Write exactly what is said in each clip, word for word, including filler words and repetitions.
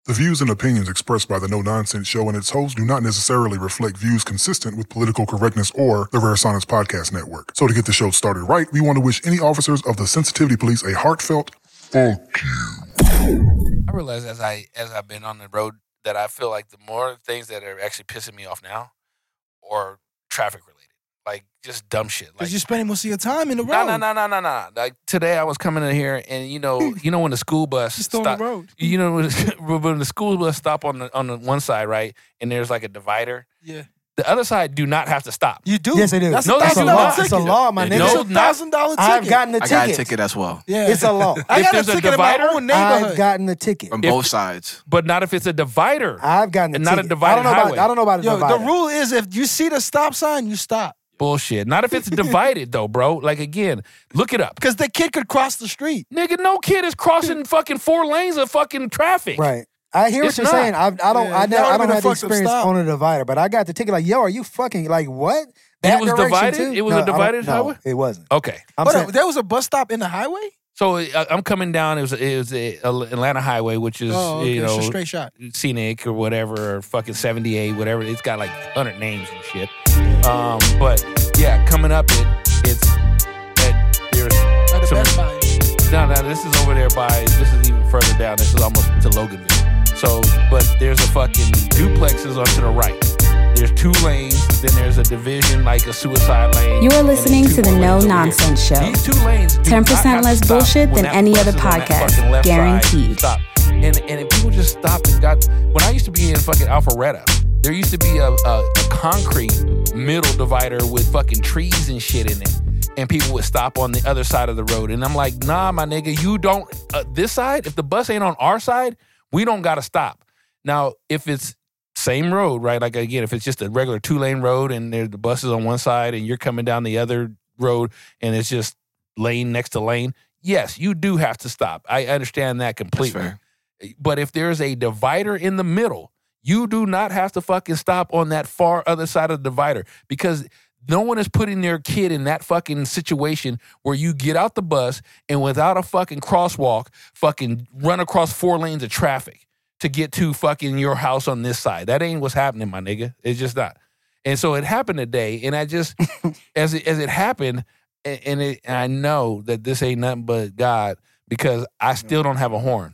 The views and opinions expressed by the No Nonsense Show and its hosts do not necessarily reflect views consistent with political correctness or the Rare Science Podcast Network. So to get the show started right, we want to wish any officers of the Sensitivity Police a heartfelt fuck you. I realize as I as I've been on the road that I feel like the more things that are actually pissing me off now are traffic related. Like just dumb shit. Because Like you're spending most of your time in the road. no, no, no, no, no, no. Like today, I was coming in here, and you know, you know when the school bus Just on stop, the road. you know when, when the school bus stop on the on the one side, right, and there's like a divider. Yeah. The other side do not have to stop. You do. Yes, it is. That's No, a they It's a do thousand dollar law. not. It's a ticket. law, my No, nigga. It's a not- thousand dollar ticket. I've gotten the I got a ticket. ticket as well Yeah. It's a law. I If got a there's a ticket in my divider, own neighborhood. I've gotten the ticket. from If- both sides. But not if it's a divider. I've gotten the And not a ticket. divided I don't know highway. About, I don't know about a Yo, divider. the rule is if you see the stop sign, you stop. Bullshit. Not if it's divided though, bro. Like again, look it up. Because the kid could cross the street. Nigga, no kid is crossing fucking four lanes of fucking traffic. Right. I hear It's what you're not. saying. I, I don't. Yeah, I, that never, I would've don't been a have the fucked up experience stop. on a divider, but I got the ticket. Like, yo, are you fucking like what? And That it was direction, divided? too? It was No, a I don't- divided no, highway? It wasn't. Okay. I'm Hold saying, on, there was a bus stop in the highway? So I, I'm coming down. It was it was a Atlanta Highway, which is Oh, okay. you It's know a straight shot. scenic or whatever, or fucking seventy-eight, whatever. It's got like one hundred names and shit. Um, but yeah, coming up, it it's at, there's By the some, Best Buy. no, no, this is over there by. This is even further down. This is almost to Loganville. So, but there's a fucking duplexes onto the right. There's two lanes. Then there's a division like a suicide lane. You are and then listening two to the more No lanes over here. Nonsense Show. These two lanes do ten percent not have to less stop bullshit when than that any bus other is on that podcast. fucking left side. Guaranteed. Stop. And and if people just stopped and got when I used to be in fucking Alpharetta, there used to be a, a, a concrete middle divider with fucking trees and shit in it. And people would stop on the other side of the road. And I'm like, nah, my nigga, you don't, uh, this side, if the bus ain't on our side, we don't got to stop. Now, if it's same road, right? Like, again, if it's just a regular two-lane road and there, the bus is on one side and you're coming down the other road and it's just lane next to lane, yes, you do have to stop. I understand that That's completely. fair. But if there's a divider in the middle, you do not have to fucking stop on that far other side of the divider because no one is putting their kid in that fucking situation where you get out the bus and without a fucking crosswalk, fucking run across four lanes of traffic to get to fucking your house on this side. That ain't what's happening, my nigga. It's just not. And so it happened today, and I just, as it, as it happened, and, and, it, and I know that this ain't nothing but God because I still don't have a horn.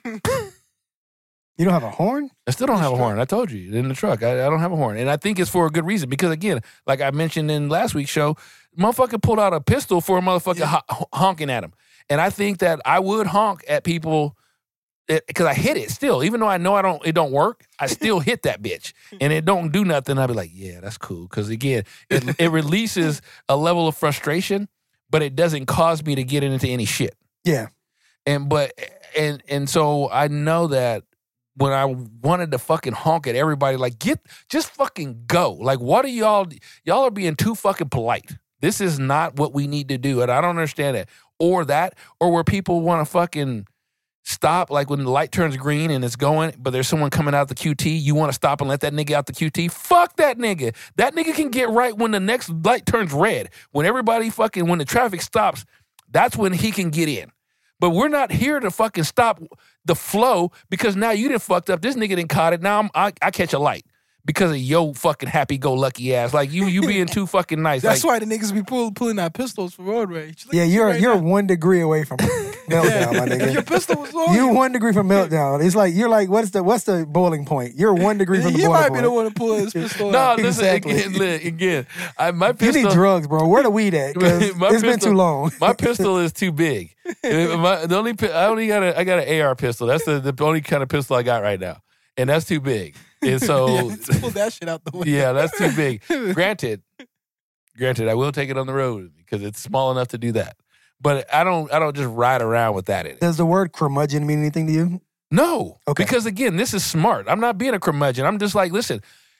you don't have a horn? I still don't have a horn. I told you in the truck. I, I don't have a horn, and I think it's for a good reason. Because again, like I mentioned in last week's show, motherfucker pulled out a pistol for a motherfucker Yeah. ho- honking at him, and I think that I would honk at people because I hit it still, even though I know I don't. It don't work. I still hit that bitch, and it don't do nothing. I'd be like, yeah, that's cool. Because again, it, it releases a level of frustration, but it doesn't cause me to get into any shit. Yeah. And but and and so I know that when I wanted to fucking honk at everybody, like get just fucking go. Like what are y'all y'all are being too fucking polite. This is not what we need to do, and I don't understand it. Or that, or where people want to fucking stop, like when the light turns green and it's going, but there's someone coming out the Q T, you want to stop and let that nigga out the Q T? Fuck that nigga. That nigga can get right when the next light turns red. When everybody fucking, when the traffic stops, that's when he can get in. But we're not here to fucking stop the flow because now you done fucked up. This nigga done caught it. Now I'm, I, I catch a light because of yo fucking happy-go-lucky ass. Like you you being too fucking nice. That's like, why the niggas be pull, pulling out pistols for road rage. Look Yeah, at you you're right you're now. one degree away from meltdown, my If your nigga. pistol was on You one degree from meltdown. It's like you're like, what's the what's the boiling point? You're one degree from the he boiling might point. be the one to pull his pistol no, out. listen, Exactly. again, look, again I, my You pistol. need drugs, bro. Where the weed at? 'Cause My it's been pistol- too long. My pistol is too big. My, the only pi- I only got a I got an A R pistol. That's the, the only kind of pistol I got right now, and that's too big. And so Yeah, let's pull that shit out the way. yeah, that's too big. Granted, granted, I will take it on the road because it's small enough to do that. But I don't I don't just ride around with that in it. Does the word curmudgeon mean anything to you? No, Okay. because again, this is smart. I'm not being a curmudgeon. I'm just like, listen,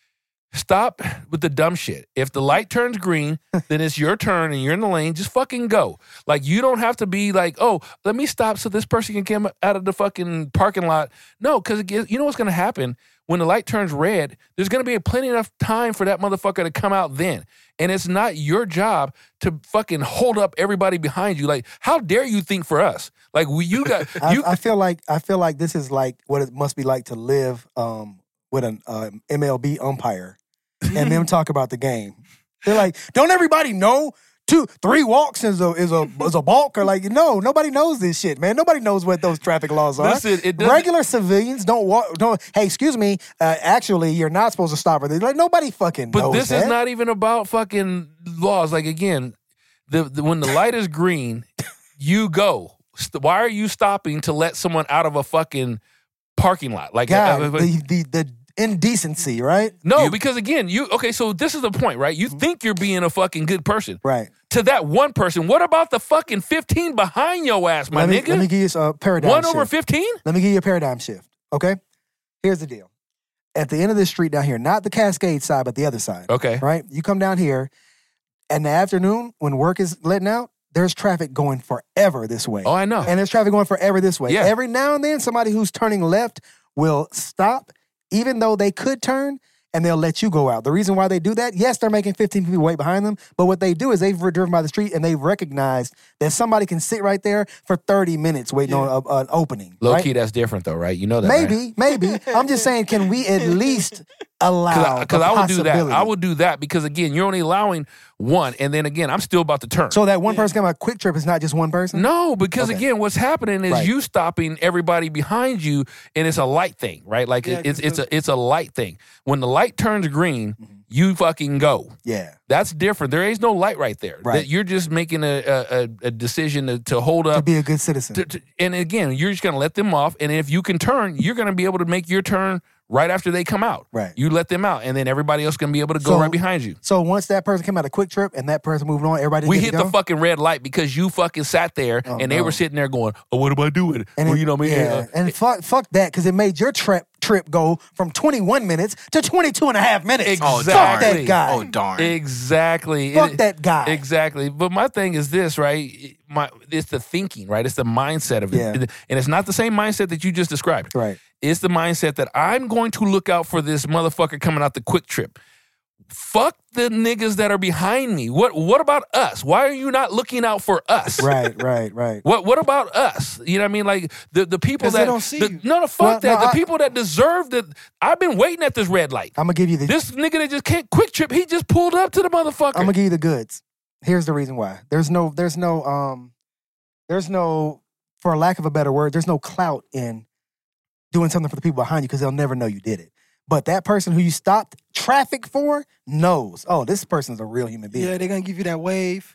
Stop with the dumb shit. If the light turns green, then it's your turn and you're in the lane. Just fucking go. Like, you don't have to be like, oh, let me stop so this person can come out of the fucking parking lot. No, because you know what's going to happen? When the light turns red, there's going to be plenty enough time for that motherfucker to come out then. And it's not your job to fucking hold up everybody behind you. Like, how dare you think for us? Like, we, you got... you, I, I feel like I feel like this is like what it must be like to live um, with an uh, M L B umpire and them talk about the game. They're like, don't everybody know two, three walks is a is a is a balk? Or like, no, nobody knows this shit, man. Nobody knows what those traffic laws are. Listen, it doesn't- Regular civilians don't walk. Don't. Hey, excuse me. Uh, actually, you're not supposed to stop her. They're like, nobody fucking But knows this that. is not even about fucking laws. Like, again, the, the when the light is green, you go. St- Why are you stopping to let someone out of a fucking parking lot? Like, God, uh, uh, the, the the indecency, right? no, because again, you okay. So this is the point, right? You think you're being a fucking good person. Right. To that one person, what about the fucking fifteen behind your ass, my let me, nigga? Let me give you a paradigm One shift. over fifteen? Let me give you a paradigm shift, okay? Here's the deal. At the end of this street down here, not the Cascade side, but the other side, Okay. right? You come down here, in the afternoon, when work is letting out, there's traffic going forever this way. Oh, I know. And there's traffic going forever this way. Yeah. Every now and then, somebody who's turning left will stop, even though they could turn, and they'll let you go out. The reason why they do that, yes, they're making fifteen people wait behind them, but what they do is they've driven by the street and they've recognized that somebody can sit right there for thirty minutes waiting Yeah. on a, an opening. Low right? key, that's different though, right? You know that, right? Maybe, maybe. I'm just saying, can we at least allow Because the I would do that. possibility? I would do that because, again, you're only allowing one, and then again, I'm still about to turn. So that one person coming out Quick Trip is not just one person? No, because Okay. again, what's happening is Right. you stopping everybody behind you, and it's a light thing, right? Like Yeah, it's 'cause it's a it's a light thing. When the light turns green, you fucking go. Yeah. That's different. There is no light right there. Right. That you're just making a a, a- a decision to, to hold To up. be a good citizen. to- to- and again, you're just gonna let them off, and if you can turn, you're gonna be able to make your turn right after they come out. Right. You let them out, and then everybody else can be able to go So- right behind you. So once that person came out of Quick Trip and that person moved on, everybody We get hit to the go? fucking red light because you fucking sat there Oh, and they no. were sitting there going, "Oh, what am I doing?" And well, it- you know what I mean? Yeah. Uh, and fuck, fuck that, because it made your trip trip go from twenty-one minutes to twenty-two and a half minutes. Exactly. Fuck that guy. Oh, darn. Exactly. Fuck It- that guy. Exactly. But my thing is this, right? My it's the thinking, right? It's the mindset of it. Yeah. And it's not the same mindset that you just described. Right. It's the mindset that I'm going to look out for this motherfucker coming out the Quick Trip. Fuck the niggas that are behind me. What what about us? Why are you not looking out for us? Right, right, right. What what about us? You know what I mean? Like the, the people 'Cause they that don't see the- you. no no fuck Well, that. no, the I- people that deserve that. I've been waiting at this red light. I'm gonna give you the This nigga that just can't Quick Trip, he just pulled up to the motherfucker. I'm gonna give you the goods. Here's the reason why. There's no, there's no, um, there's no, for lack of a better word, there's no clout in doing something for the people behind you because they'll never know you did it. But that person who you stopped traffic for knows, oh, this person's a real human being. Yeah, they're gonna give you that wave.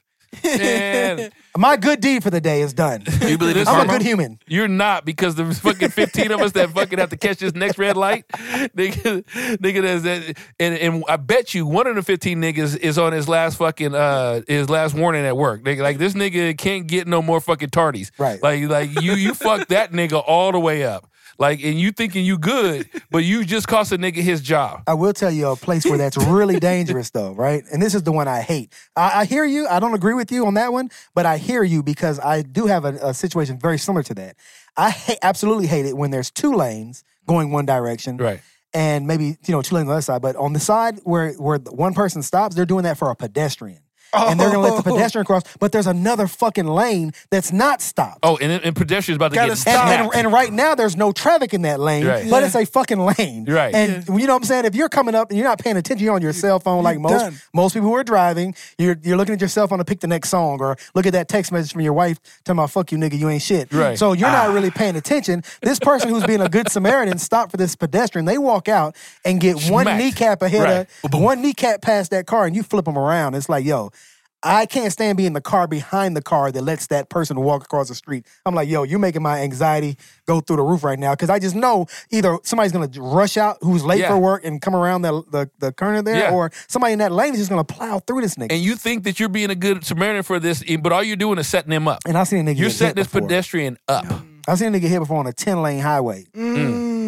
Man. My good deed for the day is done. Do you believe in I'm a karma? good human. You're not, because there's fucking fifteen of us that fucking have to catch this next red light. Nigga, nigga that's that, and, and I bet you one of the fifteen niggas is on his last fucking uh his last warning at work. Nigga, like this nigga can't get no more fucking tardies. Right. Like like you you fucked that nigga all the way up. Like, and you thinking you good, but you just cost a nigga his job. I will tell you a place where that's really dangerous, though, right? And this is the one I hate. I, I hear you. I don't agree with you on that one, but I hear you because I do have a, a situation very similar to that. I ha- absolutely hate it when there's two lanes going one direction, Right. and maybe you know two lanes on the other side. But on the side where where the one person stops, they're doing that for a pedestrian. And they're gonna let the pedestrian cross, but there's another fucking lane that's not stopped. Oh, and, and pedestrian's about to Gotta get stop. And, and, snapped. and right now, there's no traffic in that lane, Right. but Yeah. it's a fucking lane. Right. And you know what I'm saying? If you're coming up and you're not paying attention, you're on your cell phone like you're most done. most people who are driving. You're you're looking at your cell phone to pick the next song or look at that text message from your wife talking about "fuck you, nigga, you ain't shit." Right. So you're not really paying attention. This person who's being a good Samaritan stopped for this pedestrian. They walk out and get one Smacked. kneecap ahead Right. of one kneecap past that car, and you flip them around. It's like, yo. I can't stand being in the car behind the car that lets that person walk across the street. I'm like, yo, you're making my anxiety go through the roof right now because I just know either somebody's going to rush out who's late Yeah. for work and come around the, the, the corner there, Yeah. or somebody in that lane is just going to plow through this nigga. And you think that you're being a good Samaritan for this, but all you're doing is setting him up. And I've seen a nigga You're get setting hit this before. pedestrian up. I've seen a nigga hit before on a ten-lane highway. Mm.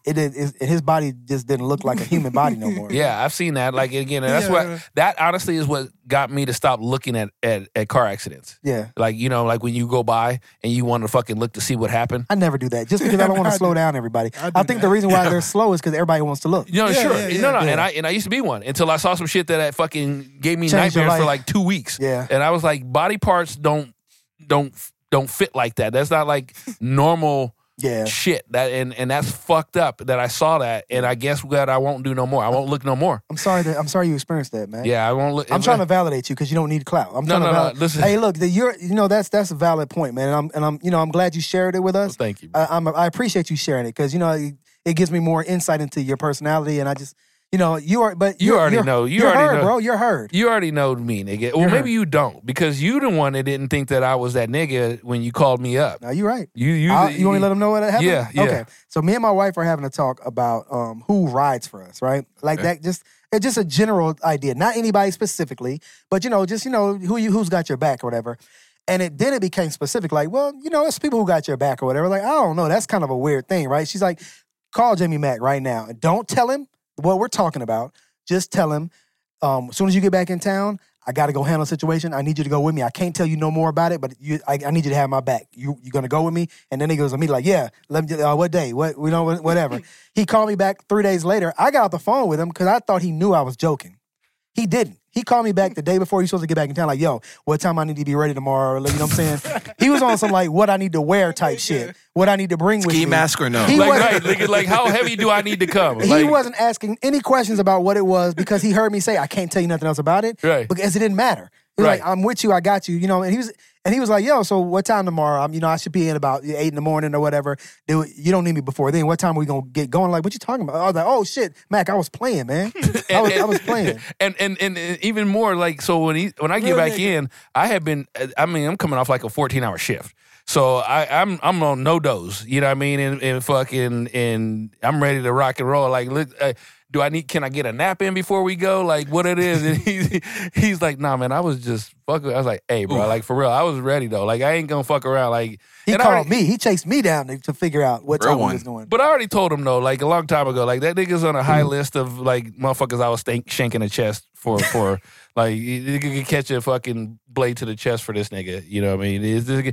it, it, it his body just didn't look like a human body no more. Yeah, I've seen that. Like again, and that's Yeah. what that honestly is what got me to stop looking at, at at car accidents. Yeah. Like you know, like when you go by and you want to fucking look to see what happened. I never do that just because I don't want I to slow do. down everybody. I do I think that. the reason why they're slow is because everybody wants to look. You know, Yeah, sure, yeah, yeah, no, no, yeah. and I and I used to be one until I saw some shit that fucking gave me Changed your nightmares for life. like two weeks. Yeah. And I was like, body parts don't don't don't fit like that. That's not like normal Yeah. shit. That and and that's fucked up. That I saw that, and I guess that I won't do no more. I won't look no more. I'm sorry that I'm sorry you experienced that, man. Yeah, I won't look. I'm trying to validate you because you don't need clout. I'm No, trying no, to no, validate. listen. Hey, look, the, you're you know that's that's a valid point, man. And I'm and I'm you know I'm glad you shared it with us. Thank you. bro. I, I'm I appreciate you sharing it because you know it, it gives me more insight into your personality, and I just you know you are but You you're, already you're, know. You you're already heard, know. bro. You're heard. You already know me, nigga. Well, You're maybe hurt. you don't because you the one that didn't think that I was that nigga when you called me up. No, you're right. You you I'll- you want me to let them know what happened? Yeah, yeah. Okay. So me and my wife are having a talk about um, who rides for us, right? Like Okay. that. Just it's just a general idea, not anybody specifically, but you know, just you know who you who's got your back or whatever. And it then it became specific, like, well, you know, it's people who got your back or whatever. Like, I don't know, that's kind of a weird thing, right? She's like, call Jamie Mack right now and don't tell him what we're talking about. Just tell him, um, as soon as you get back in town, I got to go handle a situation. I need you to go with me. I can't tell you no more about it, but you, I, I need you to have my back. You, you gonna go with me? And then he goes to me like, yeah. Let me. Uh, what day? What? We know. Whatever. He called me back three days later. I got off the phone with him because I thought he knew I was joking. He didn't. He called me back the day before he's supposed to get back in town. Like, yo, what time I need to be ready tomorrow? You know what I'm saying? He was on some like what I need to wear type shit. What I need to bring with Ski me. mask or no? He like, wasn't- right, nigga, like how heavy do I need to come? He Like, wasn't asking any questions about what it was because he heard me say, I can't tell you nothing else about it. Right. Because it didn't matter. He was Right. like, I'm with you, I got you, you know, and he was and he was like, yo, so what time tomorrow? I'm, you know, I should be in about eight in the morning or whatever. Do it- You don't need me before then. What time are we gonna get going? Like, what you talking about? I was like, oh shit, Mac, I was playing, man. I was I was playing. And, and and and even more like so when he when I get Real back nigga. in, I have been. I mean, I'm coming off like a fourteen hour shift. So I, I'm I'm on no dose, you know what I mean, and, and fucking and I'm ready to rock and roll. Like, look, uh, do I need? Can I get a nap in before we go? Like, what it is? And he, he's like, nah, man, I was just fucking. I was like, hey, bro, like for real, I was ready though. Like, I ain't gonna fuck around. Like, He and I called already- me. He chased me down to, to figure out what Real time one. he was doing. But I already told him though, like a long time ago, like that nigga's on a high list of like motherfuckers I was stank, shanking the chest for for like you, you could catch a fucking blade to the chest for this nigga. You know what I mean? Is this,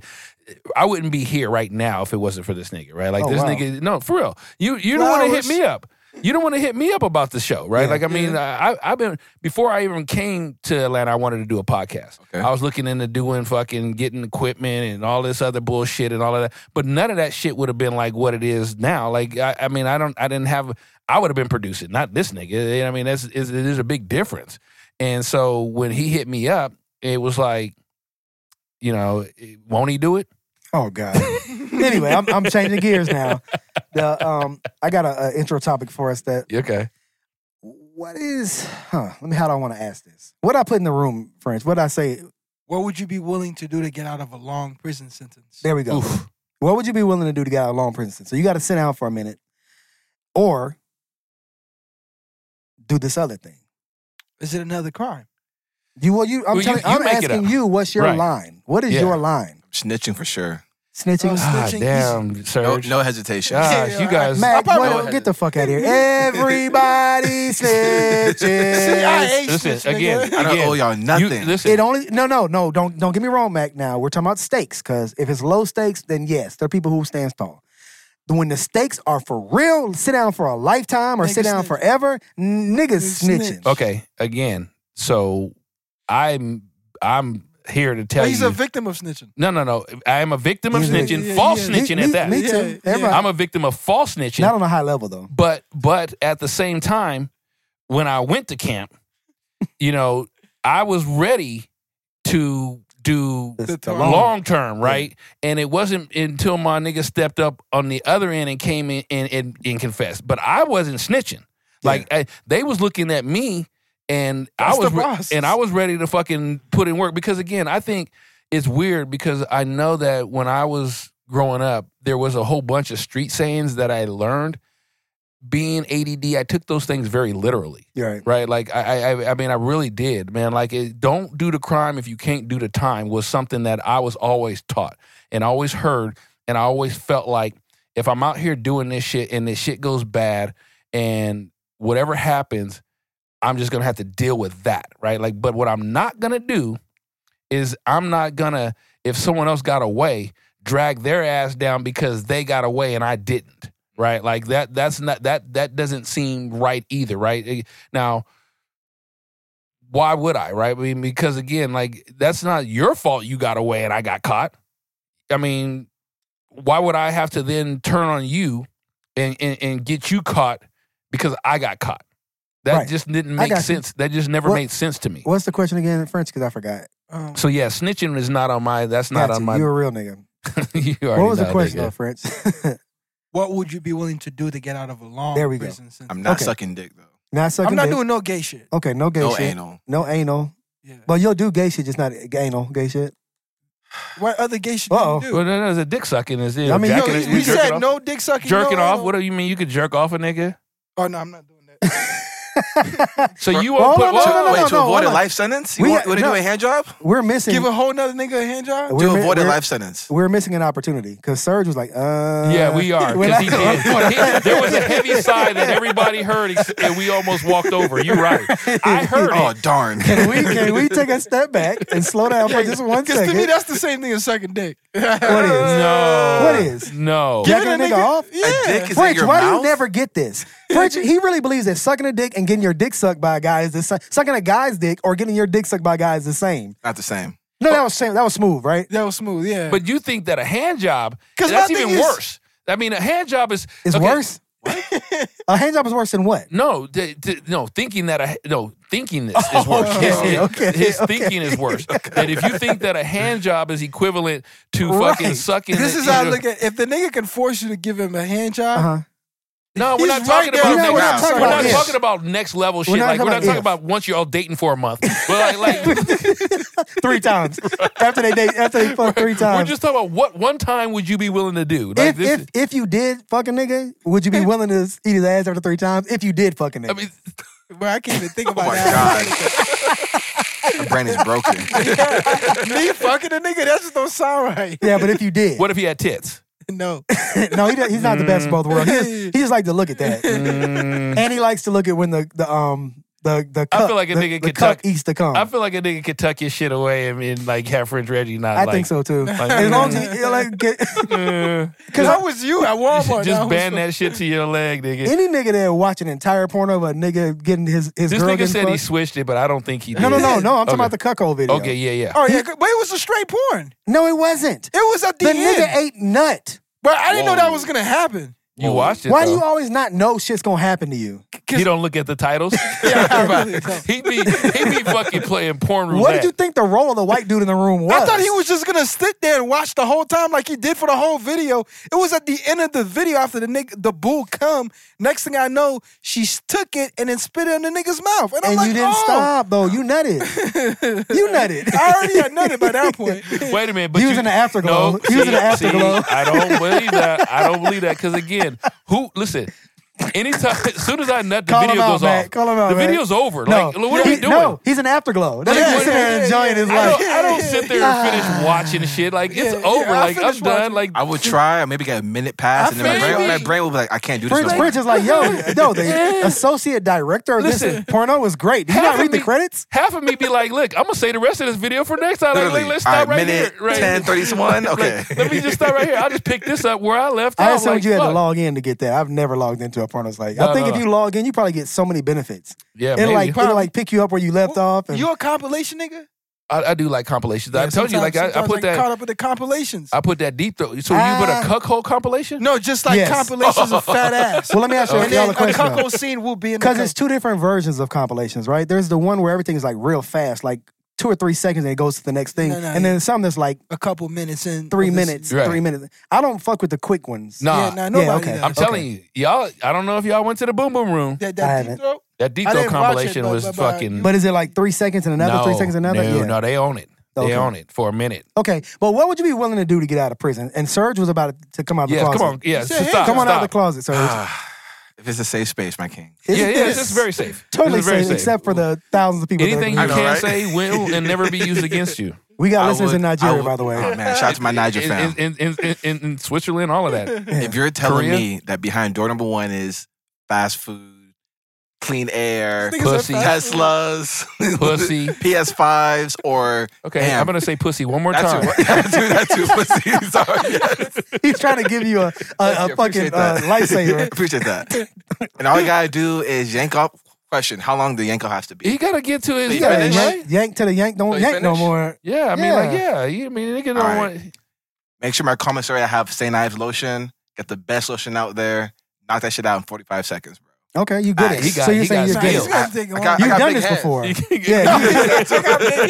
I wouldn't be here right now if it wasn't for this nigga, right? Like Oh, this wow. nigga, no, for real. You you don't want to hit Flowers. me up. You don't want to hit me up about the show, right? Yeah. Like I mean, I I've been before I even came to Atlanta, I wanted to do a podcast. Okay. I was looking into doing fucking getting equipment and all this other bullshit and all of that, but none of that shit would have been like what it is now. Like I, I mean, I don't, I didn't have, I would have been producing, not this nigga. You know what I mean, that's is it is a big difference. And so when he hit me up, it was like, you know, won't he do it? Oh God. Anyway, I'm I'm changing gears now. The um I got a, a intro topic for us that Okay. what is huh, let me how do I want to ask this? What I put in the room, friends? What I say? What would you be willing to do to get out of a long prison sentence? There we go. Oof. What would you be willing to do to get out of a long prison sentence? So you gotta sit down for a minute. Or do this other thing. Is it another crime? You well you I'm Well, you- telling you I'm make it asking up. you what's your Right. line? What is Yeah. your line? Snitching for sure. Snitching? Oh, Ah, Snitching, damn, No, Serge. no hesitation. Gosh, Yeah, you guys. Mac, probably what- would- get the fuck out of here. Everybody snitches. See, I hate Listen, snitch, again, nigga. I don't again, owe y'all nothing. You, listen, It only no no no don't don't get me wrong, Mac. Now we're talking about stakes because if it's low stakes, then yes, there are people who stand tall. When the stakes are for real, sit down for a lifetime or Niggas sit down snitch. forever. Niggas Niggas snitching. snitch. okay, again, so I'm I'm here to tell Well, he's you. a victim of snitching. no, no, no. I am a victim of He's a- snitching, yeah, false yeah. snitching me, at me- that. Me too. Yeah, Everybody. yeah. I'm a victim of false snitching. Not on a high level though. But but at the same time, when I went to camp, you know, I was ready to do The- The the long- long term, right? And it wasn't until my nigga stepped up on the other end and came in and, and, and confessed. But I wasn't snitching. Like I, they was looking at me, and That's I was the re- process. and I was ready to fucking put in work because again, I think it's weird because I know that when I was growing up, there was a whole bunch of street sayings that I learned. Being A D D, I took those things very literally. You're right. Right, like I, I, I mean, I really did, man. Like, it, don't do the crime if you can't do the time was something that I was always taught and always heard, and I always felt like if I'm out here doing this shit and this shit goes bad and whatever happens, I'm just gonna have to deal with that, right? Like, but what I'm not gonna do is I'm not gonna, if someone else got away, drag their ass down because they got away and I didn't, right? Like that. That's not that. That doesn't seem right either, right? Now, why would I, right? I mean, because again, like that's not your fault. You got away and I got caught. I mean, why would I have to then turn on you and and, and get you caught because I got caught? That Right. just didn't I make got you. sense. That just never What- made sense to me. What's the question again in French? Because I forgot. Um, So yeah, snitching is not on my. That's not Got on you. my. You a real nigga. you What already was the know, question nigga. though, French? what would you be willing to do to get out of a long There we go. prison sentence? I'm not Okay. sucking dick though. Not sucking I'm not dick. doing no gay shit. Okay, no gay No shit. anal. No anal. Yeah. But you'll do gay shit, just not anal gay shit. What other gay shit Uh-oh. do you do? Well, no, no, the dick sucking is it? I mean, Yo, jacking you- it- we you jerking said off? no dick sucking. jerking no off. anal. What do you mean? You could jerk off a nigga? Oh no, I'm not doing that. So you Well, won't put no, no, what- no, no, Wait, no, to no, avoid hold a on. life sentence? You We- want, want to no. do a hand job? We're missing. Give a whole nother nigga a hand job. We're To mi- avoid a we're- life sentence. We're missing an opportunity because Serge was like, uh. Yeah, we are. We're 'cause not- he did. He- there was a heavy sigh that everybody heard, ex- and we almost walked over. You're right. I heard Oh, it. darn. Can we can we take a step back and slow down for just one Because to second? me, that's the same thing as sucking dick. What is? No. What is? No. Jacking Giving a nigga off? Yeah. A dick is in French, your why do mouth? you never get this? French, he really believes that sucking a dick and getting your dick sucked by a guy is the same. Sucking a guy's dick or getting your dick sucked by a guy is the same. Not the same. No, that was same. That was smooth, right? That was smooth, yeah. But you think that a hand job, 'Cause that's my thing even is- worse. I mean, a hand job is It's okay, worse. A hand job is worse than what? No, th- th- no, thinking that a no, thinking this is worse. okay, his okay, his okay. thinking is worse. That if you think that a hand job is equivalent to Right. fucking sucking, this the- is how I you know- look at if the nigga can force you to give him a hand job. Uh-huh. No, we're He's not right talking there about on the next. ground. We're We're not, not talking about talking if. about next level shit. We're not like we're talking not talking about about once you're all dating for a month. But like, like Three times after they date, after they fuck three times. we're just talking about what one time would you be willing to do? Like if this. if if you did fuck a nigga, would you be willing to eat his ass after three times? If you did fuck a nigga, I mean, Bro, I can't even think Oh about my that. God. My brain is broken. Me fucking a nigga, that just don't sound right. yeah, but if you did, what if he had tits? No. no, he, don't- he's not the best of both worlds. He just, he just like to look at that, Mm, and he likes to look at when the the um the the I cup, feel like a the, nigga the could cup tuck- eats the cum. I feel like a nigga could tuck your shit away and, and like have French Reggie not. I like, think so too. like, as long as he he, like get, uh, Because I was you at Walmart. just That ban was- that shit to your leg, nigga. any nigga that watch an entire porno of a nigga getting his his This girl nigga getting said he fucked- switched it, but I don't think he did. No, no, no, no. I'm Okay. talking about the cuckold video. Okay, yeah, yeah. Oh, yeah, but it was a straight porn. No, it wasn't. It was at the, The end. nigga ate nut. But I didn't know that Whoa. was going to happen. You watched it. Why do though. you always not know shit's gonna happen to you? He don't look at the titles. Yeah, I really don't. he be he be fucking playing porn roulette. What did you think the role of the white dude in the room was? I thought he was just gonna sit there and watch the whole time like he did for the whole video. It was at the end of the video after the nigga, the bull come. Next thing I know, she s- took it and then spit it in the nigga's mouth. And I'm And like, you didn't oh. stop though. You nutted. You nutted. I already had nutted by that point. Wait a minute, but He you, was in the afterglow. No, He was in the see, afterglow. see, I don't believe that. I don't believe that because again, who listen? Anytime, as soon as I nut, the Call video him out, goes Matt. off. Call him out, the Matt. video's over. No, Like, what are he, we doing? No, he's an afterglow. That Like, nigga what- sitting there yeah, enjoying yeah, his I life. don't, I don't sit there and finish watching the shit. Like it's Yeah, over. yeah, I like I'm finished done. watching. Like I would try. I maybe get a minute pass, I and then my feel brain, you. my brain will be like, I can't do this Fridge, no more. Fridge is like, yo, yo, the associate director of this Listen. porno was great. Did you Half not read of the me- credits? half of me be like, look, I'm gonna say the rest of this video for next time. Like, Literally. like, let's All stop right, right minute here. Right. ten thirty-one. Okay. Like, let me just start right here. I'll just pick this up where I left I off. assumed Like, you had to fuck. log in to get that. I've never logged into a porno site. No, I think no, if no. you log in, you probably get so many benefits. Yeah, It'll maybe. like it'll like pick you up where you left off. And You a compilation nigga? I, I do like compilations. I Yeah, told you, like I, I sometimes put I get caught that. up with the compilations. I put that deep throat. So you put Ah. a cuckold compilation? no, just like Yes. compilations of fat ass. well, let me ask you and y'all then a a question. cuckold scene will be in the Because it's cuckold. two different versions of compilations, right? There's the one where everything is like real fast, like two or three seconds, and it goes to the next thing. No, no, and then some that's like a couple minutes in. three of this- minutes, Right. three minutes. I don't fuck with the quick ones. Nah. Yeah, nah, nobody Yeah, okay. does. I'm telling Okay. you, y'all. I don't know if y'all went to the Boom Boom Room. That, I that haven't. deep throat? That deep I throat didn't watch it, compilation but- was but- but- fucking. But is it like three seconds and another, no, three seconds and another? No, yeah. no, they own it. They Okay. own it for a minute. Okay, but what would you be willing to do to get out of prison? And Serge was about to come out of the Yes, closet. come on. Yeah, He so said, stop. Come on stop. out of the closet, Serge. Ah, if it's a safe space, my king. It's- Yeah, yeah, it's, it's it's very safe. totally This is very safe, except for the thousands of people. Anything you that are I know, can't right? say will and never be used against you. We got I listeners would- in I Nigeria, would- by the way. Oh man, shout out to my Niger in, fam. in, in, in, in, in Switzerland, all of that. If you're telling Korea? me that behind door number one is fast food, clean air, Niggas Pussy. are fast food. Teslas, Pussy. P S fives, or Okay, damn, I'm gonna say pussy one more that's time. too, that too, pussy. Sorry, yes. He's trying to give you a, a, a Yeah, fucking appreciate uh, that. lifesaver. Appreciate that. And all you gotta do is yank up. Question: how long the yanko has to be? He gotta get to his You You gotta finish? right? yank, yank to the yank, don't So you yank no finish? more. Yeah, I mean, Yeah. like, yeah, you I mean, nigga don't All right. want. Make sure my commissary I have Saint Ives lotion. Get the best lotion out there. Knock that shit out in forty-five seconds, bro. Okay, you get Ah, it. he got- so you're he saying got you're skills. good. He's gonna take a I while. got- You've I done big this hands. before. You can get- Yeah, you, I got big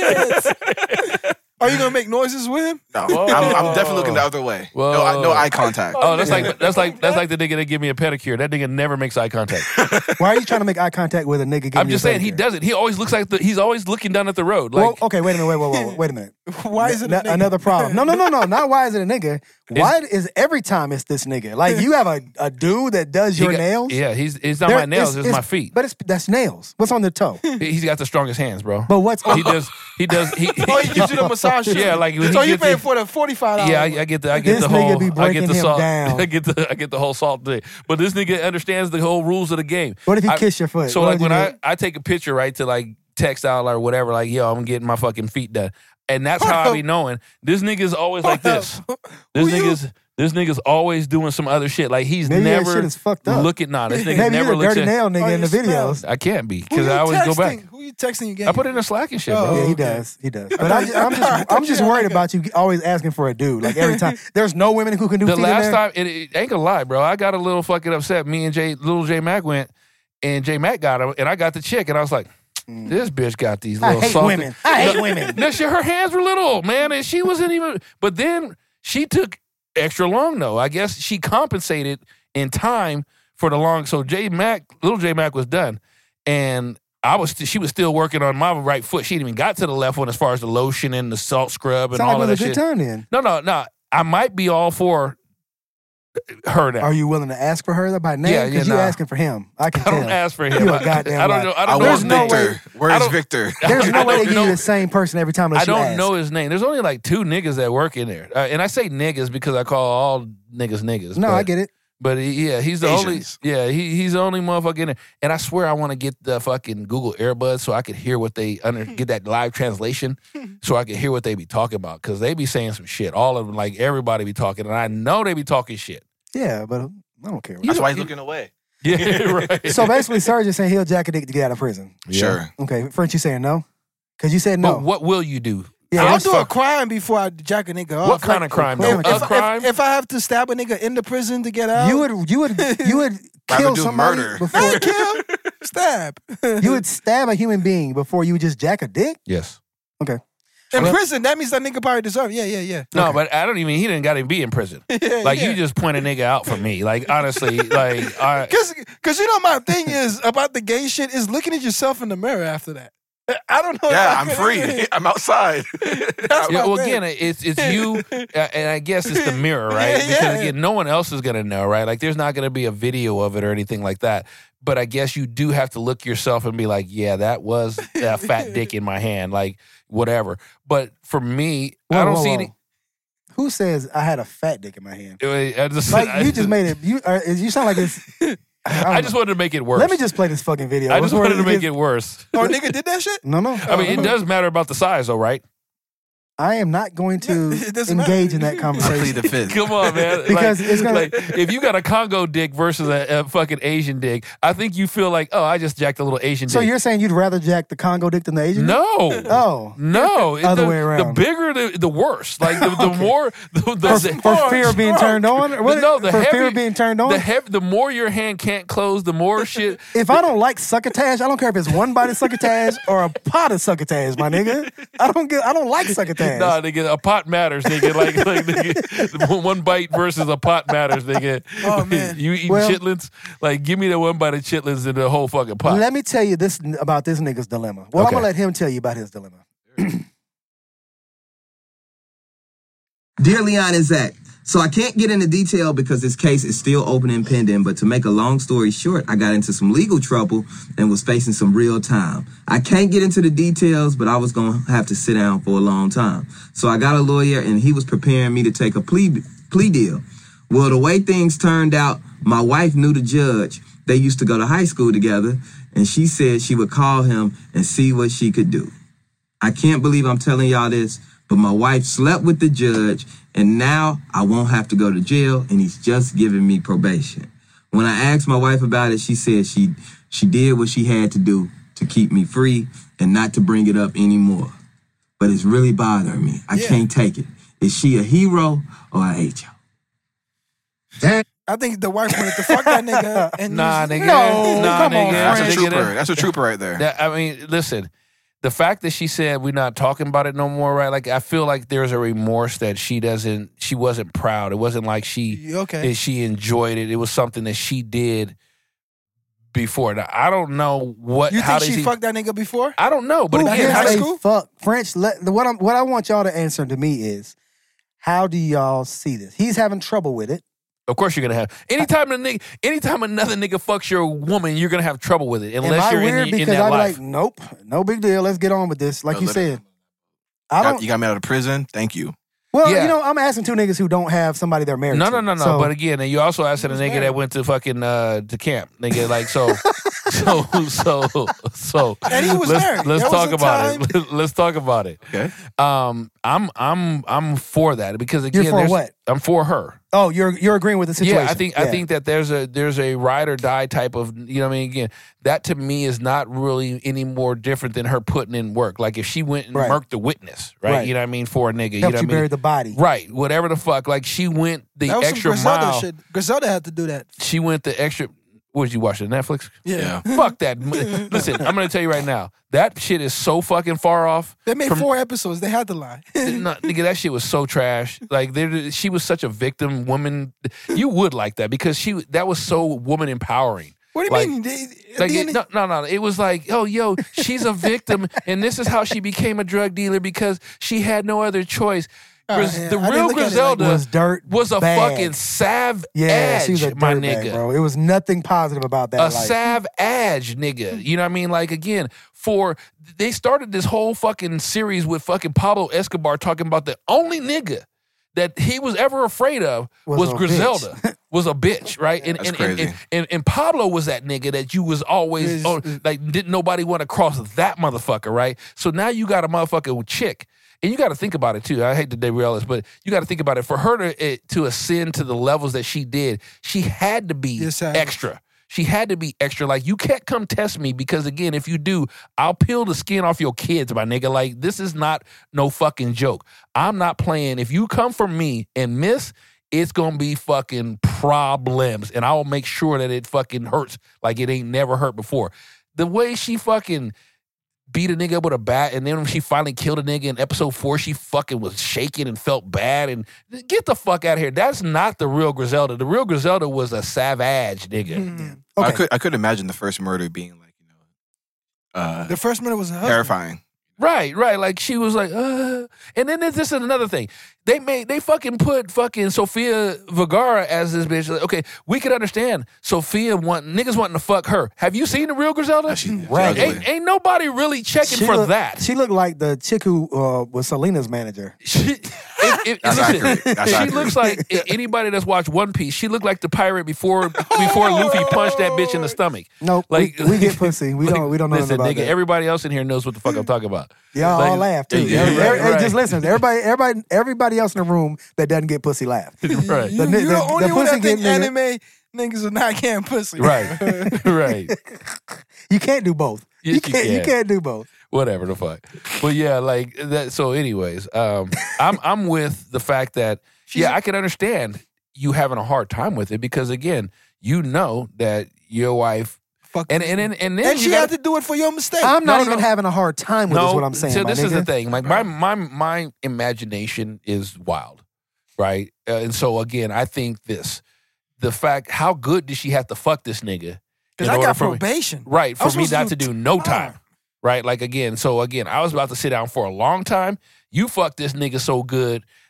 hands. Are you gonna make noises with him? No, Whoa. I'm, I'm definitely looking the other way. No, Whoa. no eye contact. Oh, that's like that's like that's like the nigga that give me a pedicure. That nigga never makes eye contact. why are you trying to make eye contact with a nigga? giving I'm you just a saying he pedicure? doesn't. He always looks like the, he's always looking down at the road. Like Well, okay, wait a minute, wait, wait, wait, wait, wait a minute. Why is it a N- nigga? another problem? No, no, no, no. Not why is it a nigga? Why is every time it's this nigga? Like you have a, a dude that does he your got- nails. Yeah, he's it's not There- my nails. It's, my feet. But it's that's nails. What's on the toe? He's got the strongest hands, bro. But what's he does. He does. He, Oh, he gives you the massage. Yeah, like when so he you gets pay the- for the forty-five dollars. Yeah, I, I get the I get This the nigga whole be I get breaking the him salt down. I get the I get the whole salt thing. But this nigga understands the whole rules of the game. What if he I- kiss your foot? So What like would when you I, do? I take a picture right to like text out or whatever, like yo, I'm getting my fucking feet done, and that's how I be knowing this nigga's always like this. This Who you- nigga's this nigga's always doing some other shit. Like he's Maybe that never shit is fucked up. looking. Nah, this nigga Maybe never you're a looks dirty at. nail nigga Oh, in the you smell. videos. I can't be Who because you I always go texting? back. Who you texting again? I put it in a Slack and shit, Oh, bro. Yeah, he okay. does. He does. But thought I, you- I'm I just, thought I'm you just had worried like a- about you always asking for a dude. Like every time, there's no women who can do The feet last in there. time, it, it ain't gonna lie, bro. I got a little fucking upset. Me and J, little J Mac went, and J Mac got him, and I got the chick, and I was like, this bitch got these I little hate salty- women. I hate women. No, she, her hands were little, man, and she wasn't even. But then she took extra long though. I guess she compensated in time for the long. So J Mac, little J Mac was done, and I was. She was still working on my right foot. She didn't even got to the left one as far as the lotion and the salt scrub and Sound all like of it was that a good shit. time then. No, no, no. I might be all for her now. Are you willing to ask for her by name? Yeah, yeah, Because you nah. asking for him. I can I don't tell. ask for him. You a I, goddamn I don't liar. know. I I don't know There's his want no name. way- Victor. I Where's don't- Victor? There's I no don't way they give know- you the same person every time that I you don't ask. know his name. There's only like two niggas that work in there, uh, and I say niggas because I call all niggas niggas. No, but, I get it. But he, yeah, he's the Asians. only. Yeah, he, he's the only motherfucker in there. And I swear I want to get the fucking Google earbuds so I could hear what they under get that live translation, so I could hear what they be talking about because they be saying some shit. All of them, like everybody be talking, and I know they be talking shit. Yeah, but I don't care. You That's don't- why he's you- looking away. Yeah, right. So basically, Serge is saying he'll jack a dick to get out of prison. Yeah. Sure. Okay, French, you saying no? Because you said no. But what will you do? Yeah, I'll that's do a fuck- crime before I jack a nigga off. What kind Like, of crime? what though? kind of If, A if, crime? if, if I have to stab a nigga in the prison to get out, you would, you would, you would Rather kill do somebody murder. before not kill, stab. you would stab a human being before you would just jack a dick. yes. In prison, that means that nigga probably deserve. Yeah, yeah, yeah. No, but I don't even. He didn't got to be in prison. yeah Like yeah. you just point a nigga out for me. Like honestly, like I, Cause, cause you know my thing is about the gay shit is looking at yourself in the mirror after that. I don't know. Yeah, I I'm can- free. I'm outside. That's yeah, my well, thing. again, it's it's you, uh, and I guess it's the mirror, right? Yeah, Because yeah. again, no one else is gonna know, right? Like, there's not gonna be a video of it or anything like that. But I guess you do have to look yourself and be like, yeah, that was a fat dick in my hand, like whatever. But for me, I Whoa, don't whoa, see whoa. any. Who says I had a fat dick in my hand? I just, Like I you just made it. You uh, you sound like it's. I just wanted to make it worse. Let me just play this fucking video. I just before wanted to make gets- it worse. Oh, nigga did that shit? No, no. I mean, it does matter about the size, though, right? I am not going to It doesn't engage matter. in that I plead conversation. the fifth. Come on, man. Because like, it's gonna- like, if you got a Congo dick versus a, a fucking Asian dick, I think you feel like, oh, I just jacked a little Asian So dick. you're saying you'd rather jack the Congo dick than the Asian? dick? No. Oh. No. Other the, way around. The bigger, the, the worse. Like, the, the more... The, the, For, the, for fear of being turned on? Or what? No, the for fear heavy- of being turned on? The, heavy, the more your hand can't close, the more shit... If I don't like succotash, I don't care if it's one bite of succotash or a pot of succotash, my nigga. I don't get. I don't like succotash. Nah, nigga, a pot matters, nigga. Like, like nigga, one bite versus a pot matters, nigga. Oh, man. You eat Well- chitlins? Like, give me that one bite of chitlins and the whole fucking pot. Let me tell you this about this nigga's dilemma. Well, I'm Okay. gonna let him tell you about his dilemma. Dear Leon and Zach, So I can't get into detail because this case is still open and pending, but to make a long story short, I got into some legal trouble and was facing some real time. I can't get into the details, but I was going to have to sit down for a long time. So I got a lawyer and he was preparing me to take a plea plea deal. Well, the way things turned out, my wife knew the judge. They used to go to high school together, and she said she would call him and see what she could do. I can't believe I'm telling y'all this, but my wife slept with the judge, and now I won't have to go to jail, and he's just giving me probation. When I asked my wife about it, she said she she did what she had to do to keep me free and not to bring it up anymore. But it's really bothering me. I Yeah. can't take it. Is she a hero or an H O? I think the wife wanted to fuck that nigga. And Nah, use- nigga. No, nah, come on, nigga. That's a Nigga, trooper. that- That's a trooper right there. that- I mean, listen. The fact that she said we're not talking about it no more, right? Like, I feel like there's a remorse that she doesn't. She wasn't proud. It wasn't like she Okay. that she enjoyed it. It was something that she did before. Now, I don't know what. You how think does she he, fucked that nigga before? I don't know, but Who Back again, in how high does, gives school? a fuck? French, let, what, I'm, what I want y'all to answer to me is, how do y'all see this? He's having trouble with it. of course, you're gonna have anytime a nigga, anytime another nigga fucks your woman, you're gonna have trouble with it Am unless I you're in, weird? in Because that I'd be life. like, nope, no big deal. Let's get on with this. Like No, you literally. said. I You got- don't. you got me out of prison. Thank you. Well, Yeah. you know, I'm asking two niggas who don't have somebody they're married No, to. no, no, no. So, But again, and you also asked a was nigga married. that went to fucking uh, to camp, nigga. Like so, so, so, so. And he was let's, married. Let's There was talk a about it. Let's talk about it. Okay. Um, I'm, I'm, I'm for that because again, You're for there's- what? I'm for her. oh, you're you're agreeing with the situation. Yeah, I think I think that there's a there's a ride or die type of, you know what I mean. Again, that to me is not really any more different than her putting in work. Like if she went and Right. murked the witness, right? Right. You know what I mean, for a nigga, you know helped what you I mean. bury the body. Right, whatever the fuck. Like she went the That was extra some Griselda mile. shit. Griselda had to do that. She went the extra. What did you watch? The Netflix? Yeah. Fuck that. Listen, I'm gonna tell you right now. That shit is so fucking far off. They made From- four episodes. They had to lie. No, nigga, that shit was so trash. Like, there, she was such a victim woman. You would like that because she that was so woman empowering. What do you Like- mean? They, at Like, the it, end- no, no, no. It was like, oh, yo, she's a victim, and this is how she became a drug dealer because she had no other choice. Oh, Gris- yeah. the I didn't real look at it like Griselda that. was, was dirt a bag. fucking sav Yeah, edge, she's a my dirtbag, nigga. bro. It was nothing positive about that. A life. sav edge, nigga. You know what I mean? Like, again, for they started this whole fucking series with fucking Pablo Escobar talking about the only nigga that he was ever afraid of was, Was a Griselda, was a bitch, right? And, That's and, and, crazy. and, and, and Pablo was that nigga that you was always, Is- oh, like, didn't nobody want to cross that motherfucker, right? So now you got a motherfucker chick. And you got to think about it too. I hate to derail this, but you got to think about it. For her to it, to ascend to the levels that she did, she had to be Yes, I- extra. She had to be extra. Like, you can't come test me because, again, if you do, I'll peel the skin off your kids, my nigga. Like, this is not no fucking joke. I'm not playing. If you come for me and miss, it's going to be fucking problems. And I will make sure that it fucking hurts like it ain't never hurt before. The way she fucking beat a nigga up with a bat, and then when she finally killed a nigga in episode four, she fucking was shaking and felt bad. And get the fuck out of here. That's not the real Griselda. The real Griselda was a savage nigga. Mhm. Okay. I could I could imagine the first murder being like, you know, uh, The first minute was her husband. terrifying. Right, right. Like she was like, uh. And then this is another thing. They made they fucking put fucking Sofia Vergara as this bitch. Like, okay, we could understand Sofia want niggas wanting to fuck her. Have you seen the real Griselda? That she- Right. she Ain't, ugly. ain't nobody really checking She for looked- that. She looked like the chick who uh, was Selena's manager. She, it, it, That's listen, accurate. That's she accurate. looks like a- anybody that's watched One Piece. She looked like the pirate before before Luffy punched that bitch in the stomach. Nope. Like- we, we get pussy. We don't. We don't know Listen, nothing nigga, about that. everybody else in here knows what the fuck I'm talking about. Y'all like- all laugh too. Yeah, Every- right, every- hey, right. just listen. Everybody, everybody, everybody else in the room that doesn't get pussy laugh. Right, You, The ni- you're the- the, only the one pussy that think getting nigga- anime niggas are not getting pussy. right, right. You can't do both. Yes, you you can't. You can. can't do both. Whatever the fuck. But yeah, like that. So, anyways, um, I'm I'm with the fact that yeah, I can understand you having a hard time with it because again, you know that your wife Fuck. and and and, and then and you she gotta- had to do it for your mistake. I'm not No, even no. having a hard time with this. What I'm saying. So my this is the nigga. thing. Like my my my imagination is wild, right? Uh, and so again, I think this, the fact how good did she have to fuck this nigga? Because in I order got for me- probation. Right, I for was me supposed not to to do do no time. time. Right, like again, so again, I was about to sit down for a long time. You fucked this nigga so good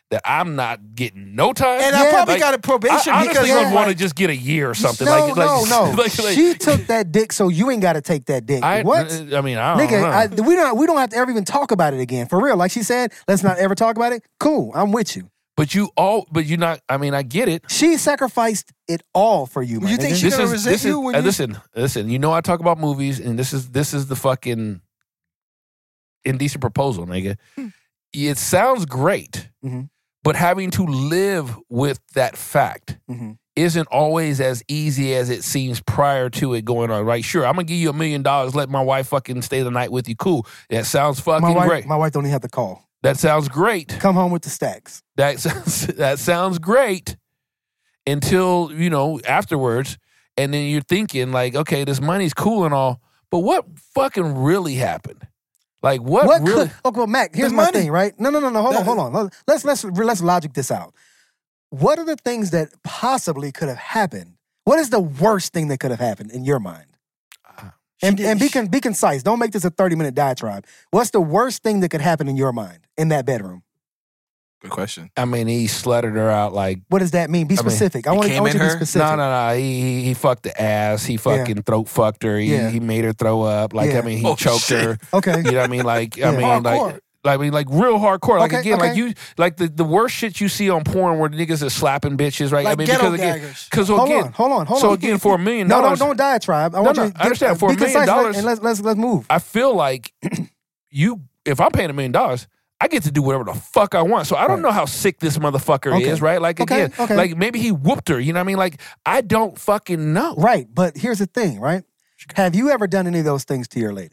that I'm not getting no time. And I probably Like, got a probation I honestly because would of, want to like, just get a year or something. No, like, no, like, no. like, like, She took that dick, so you ain't got to take that dick. I, what? I mean, I don't Nigga, know. I, we don't we don't have to ever even talk about it again. For real. Like she said, let's not ever talk about it. Cool. I'm with you. but you all, but you're not. I mean, I get it. She sacrificed it all for you, my You think nigga. she This gonna is resent this is. you when uh, you- listen, listen. You know, I talk about movies, and this is this is the fucking indecent proposal, nigga. Hmm. It sounds great, Mhm. but having to live with that fact Mhm. isn't always as easy as it seems prior to it going on. Right? Sure, I'm gonna give you a million dollars. Let my wife fucking stay the night with you. Cool. That sounds fucking My wife, great. my wife don't even have to call. That sounds great. Come home with the stacks. That sounds, that sounds great until, you know, afterwards. And then you're thinking, like, okay, this money's cool and all, but what fucking really happened? Like, what, What really? could? Okay, well, Mac, here's The my money. thing, right? No, no, no, no. Hold on, The- hold on. Let's let's let's logic this out. What are the things that possibly could have happened? What is the worst thing that could have happened in your mind? And did- and be con- be concise. Don't make this a thirty minute diatribe. What's the worst thing that could happen in your mind in that bedroom? Good question. I mean, he sluttered her out like, What does that mean? Be I mean, specific. I, he want, I came want you in to be her? specific. no, no, no. He, he he fucked the ass. He fucking throat fucked her. He, Yeah. he made her throw up. Like, Yeah. I mean, he Oh, choked shit. her. Okay. You know what I mean? Like, Yeah. I mean, like, Hardcore. I mean, like real hardcore. Like Okay, again, like okay. you, like the, the worst shit you see on porn where the niggas are slapping bitches, right? Like I mean, ghetto because again, gaggers. because Hold again, on, hold on, hold so on. again, for a million No, no, dollars, don't diatribe. I No, want no, you to I understand. For a be million concise, dollars- and let's let's let's move. I feel like you, if I'm paying a million dollars, I get to do whatever the fuck I want. So I don't Right. know how sick this motherfucker Okay. is, right? Like Okay, again, okay. like maybe he whooped her. You know what I mean? Like I don't fucking know. Right, but here's the thing, right? Have you ever done any of those things to your lady?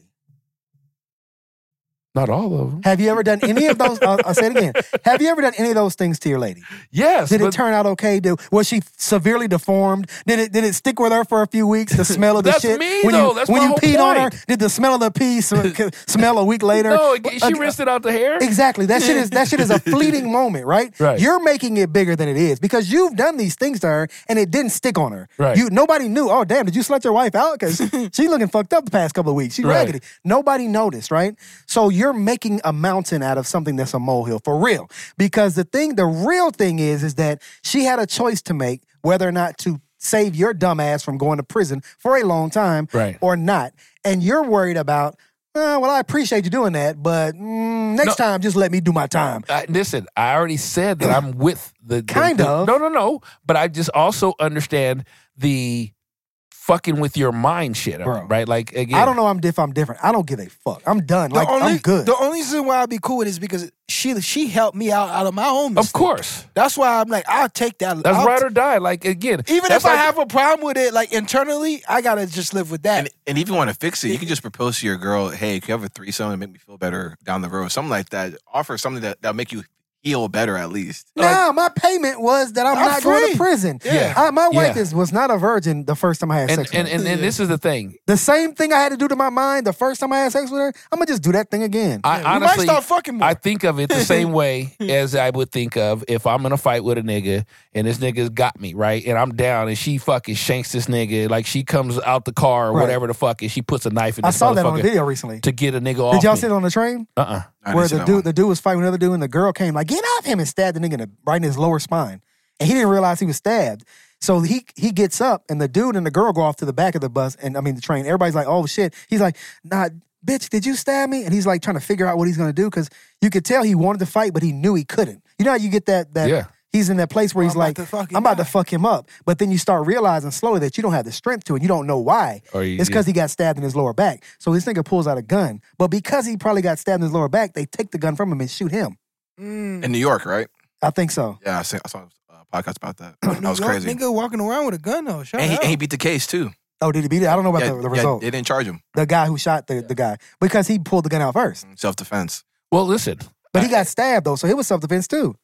Not all of them. Have you ever done any of those? I'll, I'll say it again. Have you ever done any of those things to your lady? Yes. Did it but turn out okay? Did, was she severely deformed? Did it did it stick with her for a few weeks? The smell of the That's shit. me, when though. you That's when my you whole peed on her, point. did the smell of the pee sm- smell a week later? no, it- she Uh, rinsed it out the hair. Exactly. That shit is that shit is a fleeting moment, right? Right. You're making it bigger than it is because you've done these things to her and it didn't stick on her. Right. You nobody knew. Oh damn, did you slut your wife out? Because she's looking fucked up the past couple of weeks. She's Right. raggedy. Nobody noticed, right? So you're making a mountain out of something that's a molehill for real. Because the thing, the real thing is, is that she had a choice to make whether or not to save your dumb ass from going to prison for a long time Right. or not. And you're worried about, "Uh, well, I appreciate you doing that, but mm, next No. time, just let me do my time." I, listen, I already said that I'm with the, the Kind the- of. No, no, no. But I just also understand the fucking with your mind shit, Bro. right? Like again, I don't know I'm if I'm different. I don't give a fuck. I'm done. The Like, only, I'm good. The only reason why I'd be cool with it is because she she helped me out out of my own Of mistake. course, That's why I'm like, I'll take that. that's I'll ride t- or die. Like again, Even that's if I like- have a problem with it, like internally, I gotta just live with that. And, and if you want to fix it, you can just propose to your girl, hey, can you have a threesome and make me feel better down the road? Something like that. Offer something that, that'll make you feel better at least. Nah, my payment was that I'm, I'm not going free. to prison. Yeah. I, my wife Yeah. is was not a virgin the first time I had and sex with and, her. and, and this is the thing. The same thing I had to do to my mind the first time I had sex with her, I'm gonna just do that thing again. I we might honestly, start fucking more. I think of it the same way as I would think of if I'm in a fight with a nigga and this nigga's got me, right? And I'm down and she fucking shanks this nigga. Like she comes out the car or Right. whatever the fuck and she puts a knife in I this saw that on motherfucker a video recently. to get a nigga off Did y'all me. see it on the train? Uh-uh. I didn't Where see the that dude, one. the dude was fighting another dude, and the girl came like, "Get off him!" and stabbed the nigga in the, right in his lower spine, and he didn't realize he was stabbed. So he he gets up, and the dude and the girl go off to the back of the bus, and I mean the train. Everybody's like, "Oh shit!" He's like, "Nah, bitch, did you stab me?" And he's like trying to figure out what he's gonna do because you could tell he wanted to fight, but he knew he couldn't. You know how you get that that. Yeah. He's in that place where I'm he's about like, to fucking I'm about die. to fuck him up. But then you start realizing slowly that you don't have the strength to it. You don't know why. Or you- it's because he got stabbed in his lower back. So this nigga pulls out a gun. But because he probably got stabbed in his lower back, they take the gun from him and shoot him. Mm. In New York, right? I think so. Yeah, I, see, I saw a podcast about that. That New was York crazy. Nigga walking around with a gun though. Shut And he, up. and he beat the case too. Oh, did he beat it? I don't know about yeah, the, the yeah, result. they didn't charge him. The guy who shot the, the guy. Because he pulled the gun out first. Self defense. Well, listen. But he got stabbed though, so it was self-defense too.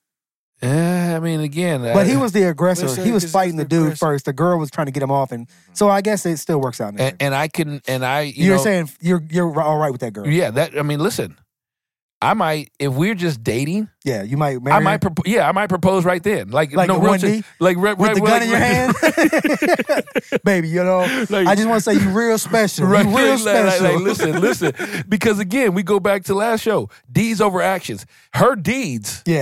Eh, I mean, again. But he uh, was the aggressor. Listen, He was this is fighting the the dude aggressor. first. The girl was trying to get him off. And so I guess it still works out. in the and, end. and I can, and I, you You're know, saying you're you're all right with that girl. yeah, that, I mean, listen, I might, if we're just dating, Yeah, you might marry I her might, propo- yeah, I might propose right then. Like, Like no the real one shit. knee? Like, right, with right, the gun in your like- hand. Baby, you know, Like- I just want to say you real special. Right, You real like, like, special. like, listen, listen. Because again, we go back to last show. Deeds over actions. Her deeds yeah.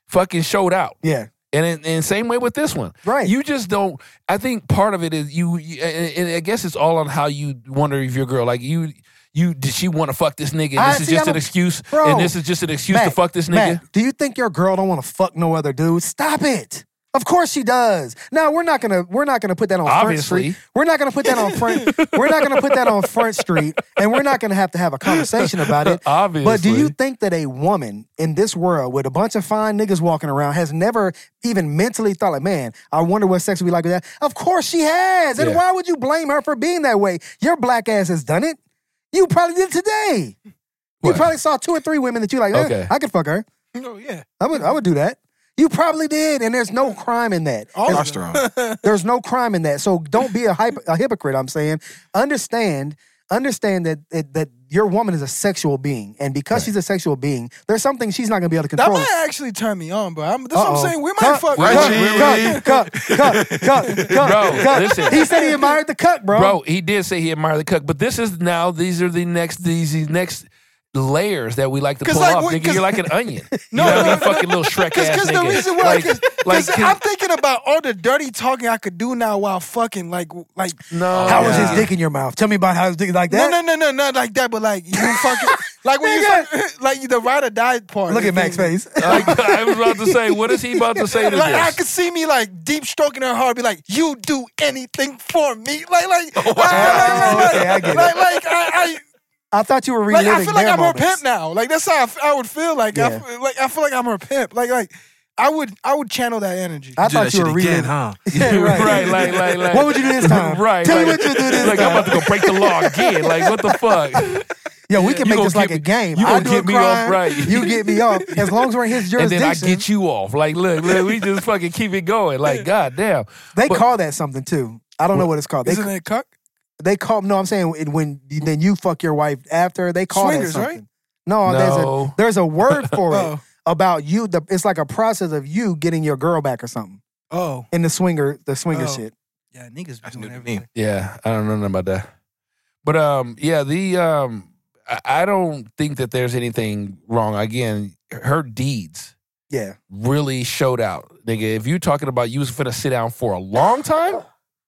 fucking showed out. Yeah. And in, and same way with this one. Right. You just don't, I think part of it is you, you and, and I guess it's all on how you wonder if your girl, like you, you did she want to fuck this nigga and I- this is see, just I'm an a- excuse Bro, and this is just an excuse to Mac, fuck this nigga? Mac, do you think your girl don't want to fuck no other dude? Stop it. Of course she does. Now we're not gonna we're not gonna put that on Obviously. Front Street. We're not gonna put that on front. We're not gonna put that on Front Street, and we're not gonna have to have a conversation about it. Obviously. But do you think that a woman in this world with a bunch of fine niggas walking around has never even mentally thought like, man, I wonder what sex would be like with that? Of course she has. And Yeah. why would you blame her for being that way? Your black ass has done it. You probably did today. You What? probably saw two or three women that you like, eh, Okay. I could fuck her. Oh yeah. I would I would do that. You probably did, and there's no crime in that. All of Testosterone. There's no crime in that. So don't be a, hypo, a hypocrite, I'm saying. Understand, understand that, that that your woman is a sexual being. And because she's a sexual being, there's something she's not gonna be able to That control. might actually turn me on, bro. I'm, that's what Uh-oh. I'm saying. We might Cut, fuck. Right, right? cut, G. cut, cut, cut, cut, Bro, cut. listen. He said he admired the cut, bro. Bro, he did say he admired the cuck, but this is now, these are the next, these, these next layers that we like to 'Cause pull like, off. we- Nigga, 'cause- you're like an onion. You No, know what I no, mean? no. Fucking little Shrek ass Because nigga. the reason why, like, cause, like, 'cause I'm thinking about all the dirty talking I could do now while fucking, like, like. no. How was Yeah. his dick in your mouth? Tell me about how his dick like No, that. no, no, no, not like that, but like you fucking, like when you, Nigga. fuck, like the ride or die part. Look at Mac's face. Like, I was about to say, what is he about to say to Like I this? could see me like deep stroking her heart, be like, "You do anything for me," like, like, Oh, like, like, okay, I get it. like, like, I, I thought you were I, reliving like, I feel like their I'm moments. her pimp now. Like that's how I, f- I would feel. Like, I, Yeah. f- like I feel like I'm her pimp. Like, like I would, I would channel that energy. I Do thought that you shit were again, reliving. huh? Yeah, right. right, like, like, like. What would you do this time? Right. Tell me like, what you do this Like, time. I'm about to go break the law again. Like, what the fuck? Yo, we can You make gonna this like get a me- game. you I gonna do get a me off crime, right. You get me off. As long as we're in his And jurisdiction. then I get you off. Like, look, look, we just fucking keep it going. Like, goddamn. They But- call that something too. I don't know what it's called. They Isn't it cuck? they call no. I'm saying when, when then you fuck your wife after they call Swingers, that right? something. No, there's No. a there's a word for it Oh. about you. The, it's like a process of you getting your girl back or something Oh, in the swinger the swinger Oh. shit. yeah, niggas be That's doing new to me. everything. Yeah, I don't know nothing about that. But um, yeah, the um, I, I don't think that there's anything wrong. Again, her deeds Yeah, really showed out, nigga. If you talking about you was finna sit down for a long time,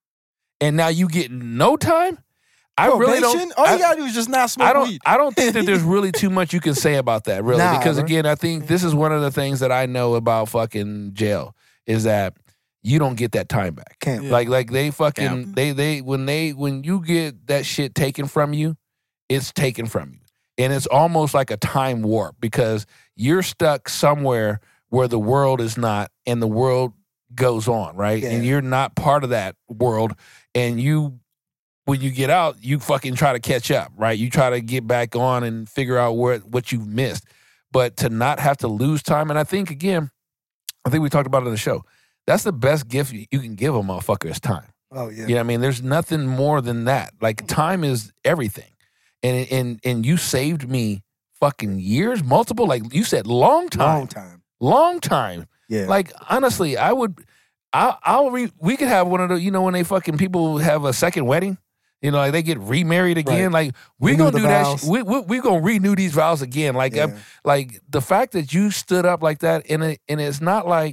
and now you get no time, I really Probation? don't. All I, you gotta do is just not smoke I don't. weed. I don't think that there's really too much you can say about that, really, Nah, because bro. again, I think this is one of the things that I know about fucking jail is that you don't get that time back. can't. Yeah. Like, like they fucking Damn. they they when they when you get that shit taken from you, it's taken from you, and it's almost like a time warp because you're stuck somewhere where the world is not, and the world goes on, right? Yeah. And you're not part of that world, and you. When you get out, you fucking try to catch up, right? You try to get back on and figure out where what you've missed. But to not have to lose time, and I think again, I think we talked about it in the show. That's the best gift you you can give a motherfucker is time. Oh yeah. You know what I mean? There's nothing more than that. Like time is everything. And and and you saved me fucking years, multiple, like you said, long time. Long time. Long time. Yeah. Like honestly, I would I I'll re, we could have one of the, you know, when they fucking people have a second wedding. You know, like they get remarried again. Like we Renew gonna the do that. vows. Sh- we we we gonna renew these vows again. Like Yeah. I'm- like the fact that you stood up like that, and it and it's not like,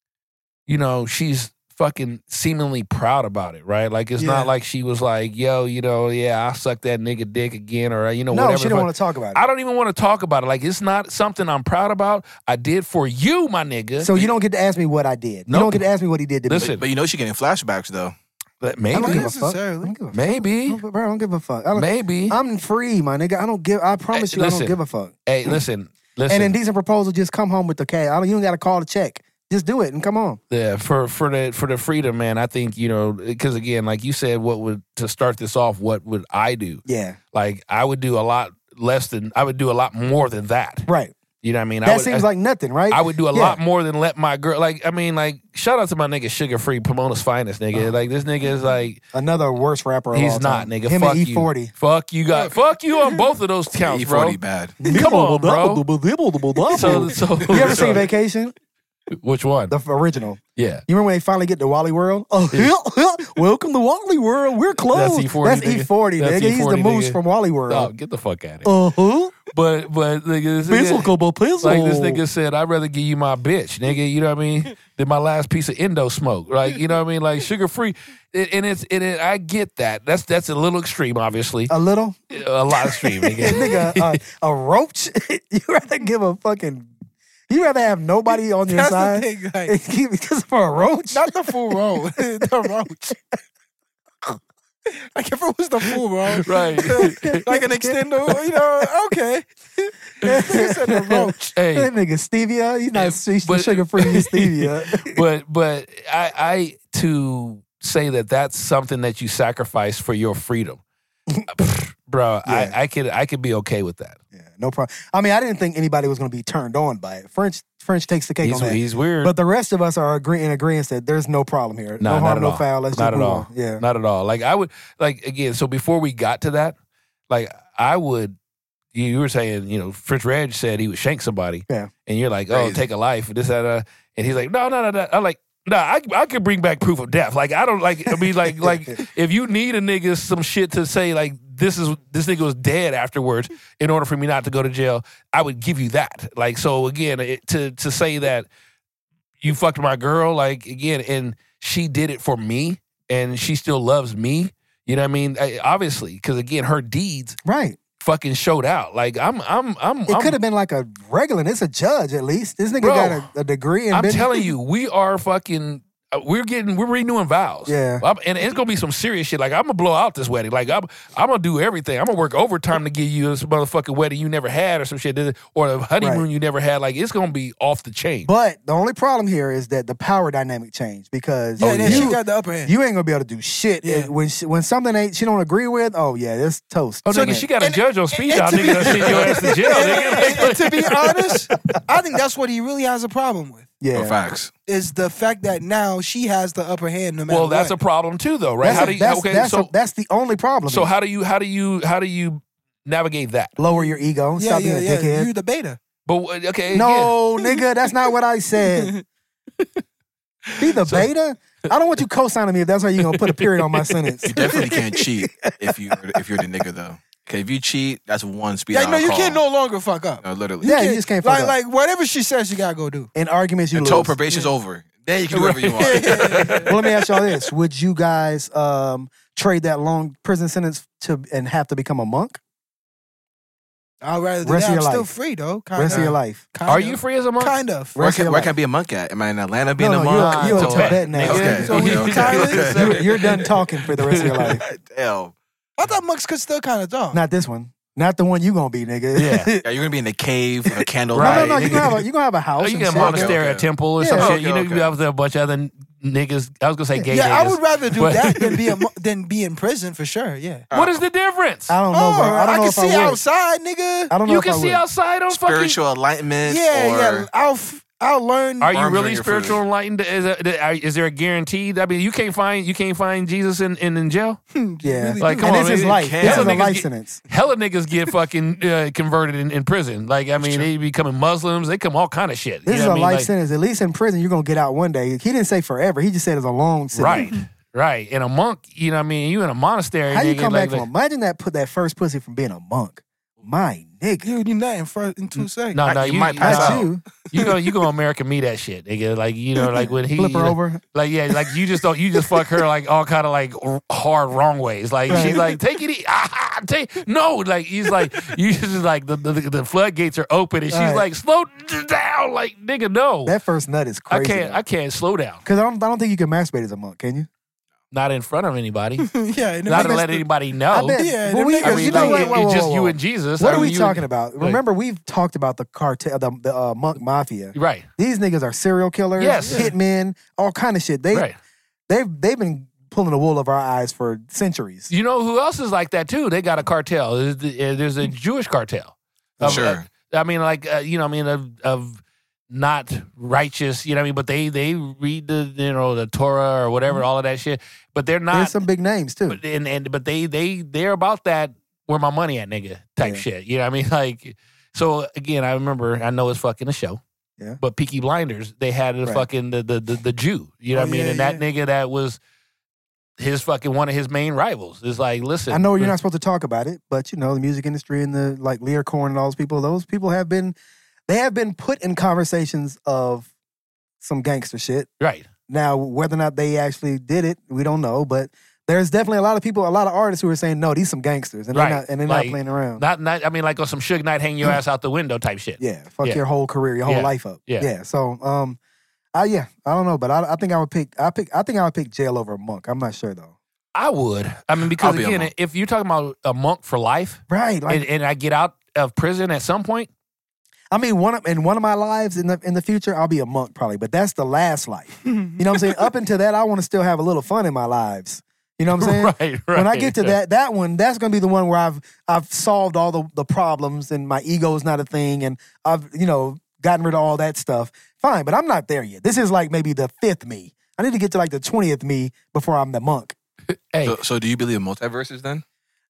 you know, she's fucking seemingly proud about it, right? Like it's Yeah. not like she was like, yo, you know, yeah, I sucked that nigga dick again, or you know, no, whatever. she the don't fuck- want to talk about it. I don't even want to talk about it. Like it's not something I'm proud about. I did for you, my nigga. So you don't get to ask me what I did. You Nope. don't get to ask me what he did to Listen, me. But you know she getting flashbacks though. But I maybe, don't give a fuck. I necessarily. don't give a fuck. maybe, I don't- bro, I don't give a fuck. I don't, maybe. I'm free, my nigga. I don't give. I promise Hey, you, I listen. don't give a fuck. Hey, listen, listen. And indecent proposal, just come home with the cash. I don't. You don't got to call the check. Just do it and come on. Yeah, for for the for the freedom, man. I think you know because again, like you said, what would to start this off? What would I do? Yeah. Like I would do a lot less than I would do a lot more than that. Right. You know what I mean? I That would, seems I, like nothing, right? I would do a Yeah. lot more than let my girl. Like I mean, like shout out to my nigga Sugar Free, Pomona's finest nigga. Like this nigga is like Another worst rapper. Of he's all not time. nigga. Him fuck and you. E forty. Fuck you, guys. Fuck you on both of those counts, E bro. forty bad. Come on, bro. So, So, so you ever so- seen Vacation? Which one? The original. Yeah. You remember when they finally get to Wally World? Oh, welcome to Wally World. We're closed. That's E forty, That's nigga. E forty, That's nigga. He's the E forty, moose nigga. from Wally World. Oh, get the fuck out of here. Uh-huh. But but nigga, this Pistol nigga, couple pistol. like this nigga said, I'd rather give you my bitch, nigga. You know what I mean? Than my last piece of endo smoke. Like you know what I mean? Like sugar free. And and it's and it, I get that. That's that's a little extreme, obviously. A little? A lot extreme, nigga. nigga, uh, a roach? You rather give a fucking... You rather have nobody on your That's side? the thing, like, Because of a roach? not the full roll, the roach. Like if it was the full roll, Right. like an extendo, you know, okay. Nigga said the roach. Hey, That nigga stevia? He's not he's but- sugar-free stevia. but but I, I to say that that's something that you sacrifice for your freedom, bro. Yeah. I, I could I could be okay with that. Yeah, no problem. I mean, I didn't think anybody was going to be turned on by it. French French takes the cake He's on that. he's weird. But the rest of us are agree- in agreement that there's no problem here. No, no not harm, at no all. foul. Let's Not just at move all. on. Yeah. Not at all. Like I would like again. So before we got to that, like I would. You, you were saying, you know, French Reg said he would shank somebody. Yeah. And you're like, oh, Crazy. take a life. This that. Uh, and he's like, no, no, no, no. I'm like. No, I I could bring back proof of death. Like I don't like. I mean, like like if you need a nigga some shit to say like this is this nigga was dead afterwards in order for me not to go to jail, I would give you that. Like so again, it, to to say that you fucked my girl, like again, and she did it for me, and she still loves me. You know what I mean? I, obviously, because again, her deeds Right. fucking showed out. Like I'm I'm I'm. It I'm could have been like a regular. It's a judge at least. This nigga Bro, got a, a degree in I'm business. telling you, we are fucking. uh, We're getting, we're renewing vows. Yeah. I'm- and it's gonna be some serious shit. Like I'm gonna blow out this wedding. Like I'm, I'm gonna do everything. I'm gonna work overtime to give you this motherfucking wedding you never had or some shit, or a honeymoon Right. you never had. Like it's gonna be off the chain. But the only problem here is that the power dynamic changed because Yeah, then you, she got the upper hand. you ain't gonna be able to do shit Yeah. It- when she, when something ain't she don't agree with. Oh yeah, it's toast. oh, so nigga, the- she got a and- judge on speed and dial. to Nigga, be- that send your ass to jail. And- Nigga. and to be honest, I think that's what he really has a problem with. Yeah, No facts. Is the fact that now she has the upper hand no matter Well, that's a what. problem too, though, right? That's, how a- do you? that's, okay, that's, so a- that's the only problem. so here. how do you? How do you? How do you navigate that? lower your ego? yeah, Stop yeah, being a yeah. dickhead. You the beta. But uh, okay, again, No, nigga, that's not what I said. Be the beta. I don't want you co-signing me if that's how you gonna put a period on my sentence. You definitely can't cheat if you if you're the nigga though. Okay, if you cheat, that's one speed. Yeah, dial no, you call. can't no longer fuck up. No, literally. Yeah, you just can't fuck like up. like whatever she says, you gotta go do. In arguments, you Until lose. probation's over, then you can do whatever you want. Well, let me ask y'all this: would you guys um, trade that long prison sentence to and have to become a monk? I'd rather do Rest that. of I'm your still life. free though. Kind Rest of. of your life. Kind are of. you free as a monk? Kind of. Where Rest of can, your where life. can I be a monk at? Am I in Atlanta being No, a no, monk? you're, you're a Tibet. Tibet now. Okay. So we Okay. Thailand? You're, you're done talking for the rest of your life. Damn. I thought monks could still kind of talk. Not this one. Not the one you gonna be, nigga. Yeah. Yeah, you're gonna be in the cave with a candle. no, Right. no, no. You gonna have a you gonna have a house. Oh, you and get a shit. monastery, Okay, a okay. temple, or Yeah. some Oh, shit. You okay, know, you okay. have a bunch of other niggas. I was gonna say gay yeah, niggas. I would rather do but- that than be a mo- than be in prison for sure. Yeah. What is the difference? I don't know, Oh, bro. I don't know can if see I would. outside, nigga. I don't know You if can I see would. outside on fucking. Spiritual enlightenment. Yeah, or, yeah. I'll f- I'll learn. Are you Arms really on your spiritual food. enlightened? Is, a, is there a guarantee? I mean, you can't find you can't find Jesus in, in, in jail. Yeah, Like, come and on, this is man. life. Can't. This is Hella a niggas life get- sentence. Hella niggas get fucking uh, converted in, in prison. Like I mean, they becoming Muslims. They come all kind of shit. This You is know a what I mean? life Like, sentence. At least in prison, you're gonna get out one day. He didn't say forever. He just said it's a long sentence. Right, right. And a monk, you know what I mean? You in a monastery. How you nigga, come like, back from? Imagine that. Put that first pussy from being a monk. My nigga. You do nothing for in two seconds. No, no, You you, might you, pass Not out. you. you go, you go American me that shit, nigga. Like you know, like when he Flip her over. Like yeah, like you just don't you just fuck her like all kind of like r- hard wrong ways. Like Right. she's like take it easy, ah, take no. Like he's like you just like the, the the floodgates are open and she's Right. like slow down. Like nigga, no, That first nut is I crazy. can't I can't slow down. Because I don't, I don't think you can masturbate as a monk, can you? Not in front of anybody. yeah, and Not to them let niggas- anybody know. I bet. Yeah, But them we, niggas- I mean, you know like, what? it- Whoa, it's just whoa, you whoa. and Jesus. What I are we mean, you talking and- about? Like- Remember, we've talked about the cartel, the, the uh, monk mafia. Right, These niggas are serial killers, Yes. hitmen, all kind of shit. They right. they've they've been pulling the wool over our eyes for centuries. You know who else is like that too? They got a cartel. There's, the- uh, there's a Jewish cartel. Of, Sure. uh, I mean, like uh, you know, I mean, of, of not righteous. You know, what I mean, but they they read the you know the Torah or whatever, all of that shit. But they're There's not. some big names too. But, and, and but they they they're about that. Where my money at, nigga? Type Yeah. shit. You know what I mean? Like, so again, I remember. I know it's fucking a show. Yeah. But Peaky Blinders, they had the Right. fucking the, the the the Jew. You know Oh, what I mean? yeah, And that yeah. nigga that was his fucking one of his main rivals. It's like, listen, I know you're not supposed to talk about it, but you know the music industry and the like Lear Corn and all those people. Those people have been, they have been put in conversations of some gangster shit. right. Now, whether or not they actually did it, we don't know. But there's definitely a lot of people, a lot of artists who are saying, no, these some gangsters, and Right. they're not, and they're Like, not playing around. Not not. I mean, like on some Suge Knight, hang your ass out the window type shit. Yeah, fuck Yeah. your whole career, your whole Yeah. life up. Yeah. yeah. So, um, I yeah, I don't know, but I, I think I would pick. I pick. I think I would pick jail over a monk. I'm not sure though. I would. I mean, because I'll be a again, monk. if you're talking about a monk for life, Right. Like, and, and I get out of prison at some point, I mean, one of, in one of my lives in the in the future, I'll be a monk probably, but that's the last life. You know what I'm saying? Up until that, I want to still have a little fun in my lives. You know what I'm saying? right, right. When I get to that that one, that's gonna be the one where I've I've solved all the, the problems and my ego is not a thing and I've you know gotten rid of all that stuff. Fine, but I'm not there yet. This is like maybe the fifth me. I need to get to like the twentieth me before I'm the monk. hey, So, so do you believe in multiverses then?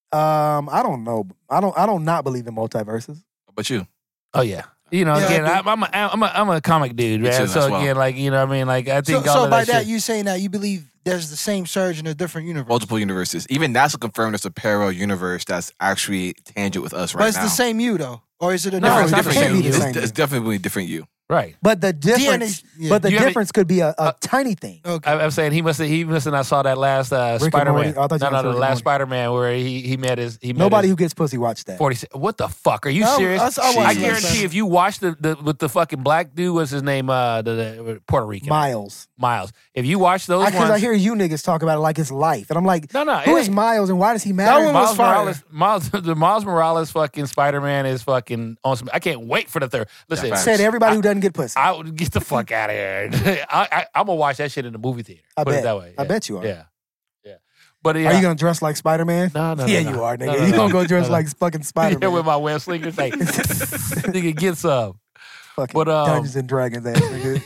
Um, I don't know. I don't. I don't not believe in multiverses. How about you? oh yeah. You know, Yeah, again, I I'm, I'm, a, I'm, a, I'm a comic dude, Me man. too, so as well. again, like you know, what I mean, like I So, think all so of by that, that, shit, you saying that you believe there's the same surge in a different universe. Multiple universes. Even NASA confirmed there's a parallel universe that's actually tangent with us right but it's now. the same you though, or is it a No, different? it's not the different same you. you. It's, Same it's you. definitely a different you. right. But the D N A difference. yeah. But the You haven't- difference could be a, a uh, tiny thing. Okay. I, I'm saying he must have he must have not saw that last uh, Rick and Spider Morty? Man. I thought you No, meant no, Rick the and last Morty. Spider Man where he he met his he met Nobody his who gets pussy watched that. forty. What the fuck? Are you No, serious? I- I watched I that. guarantee if you watch the, the with the fucking black dude, what's his name? Uh, the, the Puerto Rican Miles. Miles. If you watch those Because ones, I, hear you niggas talk about it like it's life, and I'm like, no, no, who it is ain't- Miles and why does he matter? one was Miles fire. Morales, Miles, the Miles Morales fucking Spider Man is fucking on some. I can't wait for the third. Listen, facts. Said everybody who doesn't get pussy. I would get the fuck out of here. I, I, I'm gonna watch that shit in the movie theater. I Put bet. it that way. I Yeah. bet you are. Yeah, yeah. But yeah, Are you gonna dress like Spider Man? No, no, no, Yeah, no. you are, nigga. No, no, you no. gonna go dress No, no. like fucking Spider yeah, Man? with my web slingers, like nigga, get some. fucking but, um, Dungeons and Dragons ass nigga.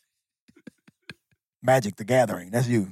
Magic the Gathering. That's you.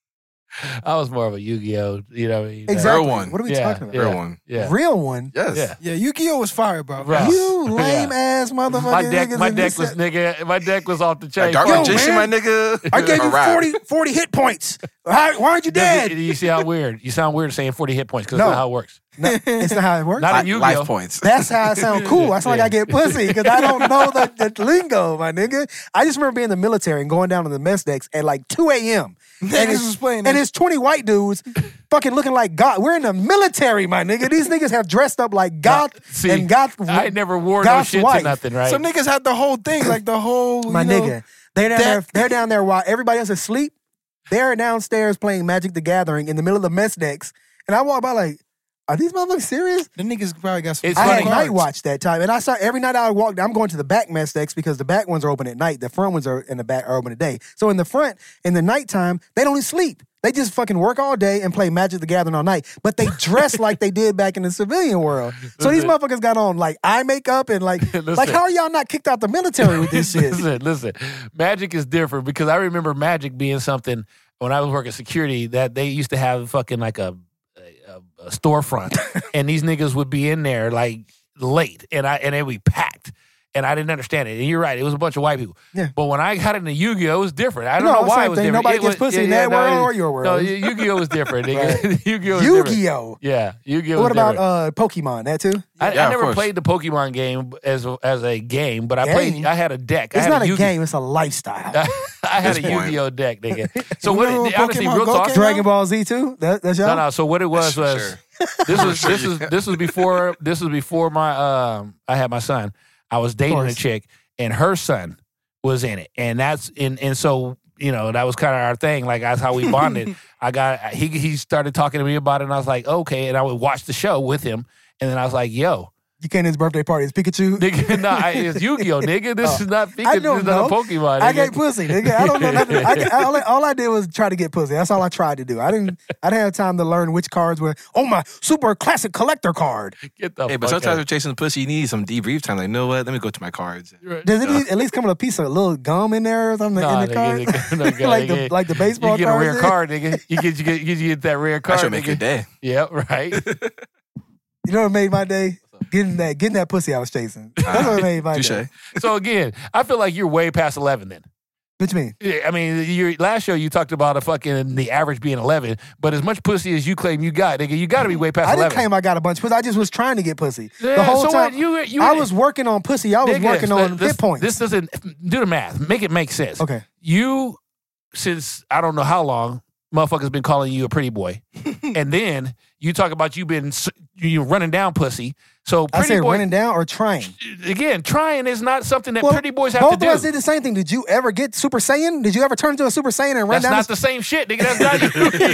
I was more of a Yu-Gi-Oh. You know what I mean? Exactly. one. What are we Yeah, talking about? yeah. Real one. Yeah. Real one. Yes. Yeah. Yeah, Yu-Gi-Oh was fire, bro. Right. You Yeah. lame ass motherfucker. My deck, niggas my and deck this was shit. nigga. My deck was off the chain. A dark Yo, magician, man. my nigga. I gave you A rap. forty, forty hit points. Why, why aren't you dead? You see how weird? You sound weird saying forty hit points because No. that's not how it works. No, it's not how it works. Not in Li- Yu-Gi-Oh. Life points. That's how I sound cool. I sound like I get pussy because I don't know the, the lingo, my nigga. I just remember being in the military and going down to the mess decks at like two a.m. And Niggas it's, was playing and that it's twenty white dudes fucking looking like God. We're in the military, my nigga. These niggas have dressed up like goth See, and goth. I never wore no God's shit wife. to nothing, right? So niggas had the whole thing, like the whole My you know, nigga. They're down there, that- they're down there while everybody else is asleep. They're downstairs playing Magic the Gathering in the middle of the mess decks. And I walk by like, are these motherfuckers serious? The niggas probably got some. It's I funny. had night watch that time, and I saw every night I would walk. I'm going to the back mess decks because the back ones are open at night. The front ones are in the back are open at day. So in the front, in the nighttime, they don't even sleep. They just fucking work all day and play Magic the Gathering all night. But they dress like they did back in the civilian world. So these Listen. motherfuckers got on like eye makeup and like, like Listen. how are y'all not kicked out the military with this shit? listen, listen. Magic is different because I remember Magic being something when I was working security that they used to have fucking like a, a, a storefront, and these niggas would be in there like late, and I and it would be packed. And I didn't understand it. And you're right, it was a bunch of white people. Yeah. But when I got into Yu-Gi-Oh, it was different. I don't No, know why same it was thing. different. Nobody It gets was- pussy in yeah, that no, world or your world. No, Yu-Gi-Oh was different. nigga. Yu-Gi-Oh was different. Yu-Gi-Oh. Yeah, Yu-Gi-Oh What was about different. uh, Pokemon? That too? I, Yeah, I of never course. played the Pokemon game as a, as a game, but I Game? played. I had a deck. I It's had not a Yu-Gi- game. It's a lifestyle. I had a This point. Yu-Gi-Oh deck, nigga. So You what? remember when Honestly, Pokemon real Go talk. came Dragon Ball Z too? That, that's y'all? No, no. So what it was was Sure. this was this was this was before this was before my um I had my son. I was dating a course. chick, and her son was in it, and that's and and so you know that was kind of our thing. Like that's how we bonded. I got he he started talking to me about it, and I was like, okay, and I would watch the show with him, and then I was like, yo. You came to his birthday party. It's Pikachu. Nigga, no, I- it's Yu-Gi-Oh, nigga. This Oh. is not Pikachu. I This don't is not a know. Pokemon. I nigga. get pussy, nigga. I don't know nothing. I, I- all, I, all I did was try to get pussy. That's all I tried to do. I didn't. I didn't have time to learn which cards were. Oh, my super classic collector card. Get the Hey, but fuck sometimes out. we're chasing the pussy. You need some debrief time. Like, you know what? Let me go to my cards. Does it need- at least come with a piece of little gum in there or something Nah, in the nigga, card? nigga, nigga, like the nigga. like the baseball You get a cards rare in? card, nigga. You get you get you get that rare card. That should make nigga. your day. Yep, right. You know what made my day? getting that getting that pussy I was chasing. That's what made my Touche. day. So again, I feel like you're way past eleven then. What you mean? Yeah, I mean, your last show you talked about a fucking the average being eleven, but as much pussy as you claim you got, nigga, you got to be way past I didn't eleven. claim I got a bunch of pussy. I just was trying to get pussy. Yeah, the whole so time what, you- you- I was working on pussy. I was Nigga, working on this, hit points. This doesn't do the math. Make it make sense. Okay. You, since I don't know how long, motherfuckers been calling you a pretty boy, and then you talk about you been s- you running down pussy. So I pretty said boy, running down or trying. again, trying is not something that Well, pretty boys have both to do. of us did the same thing. Did you ever get Super Saiyan? Did you ever turn into a Super Saiyan and run That's down? not the- the same shit, nigga. That's not.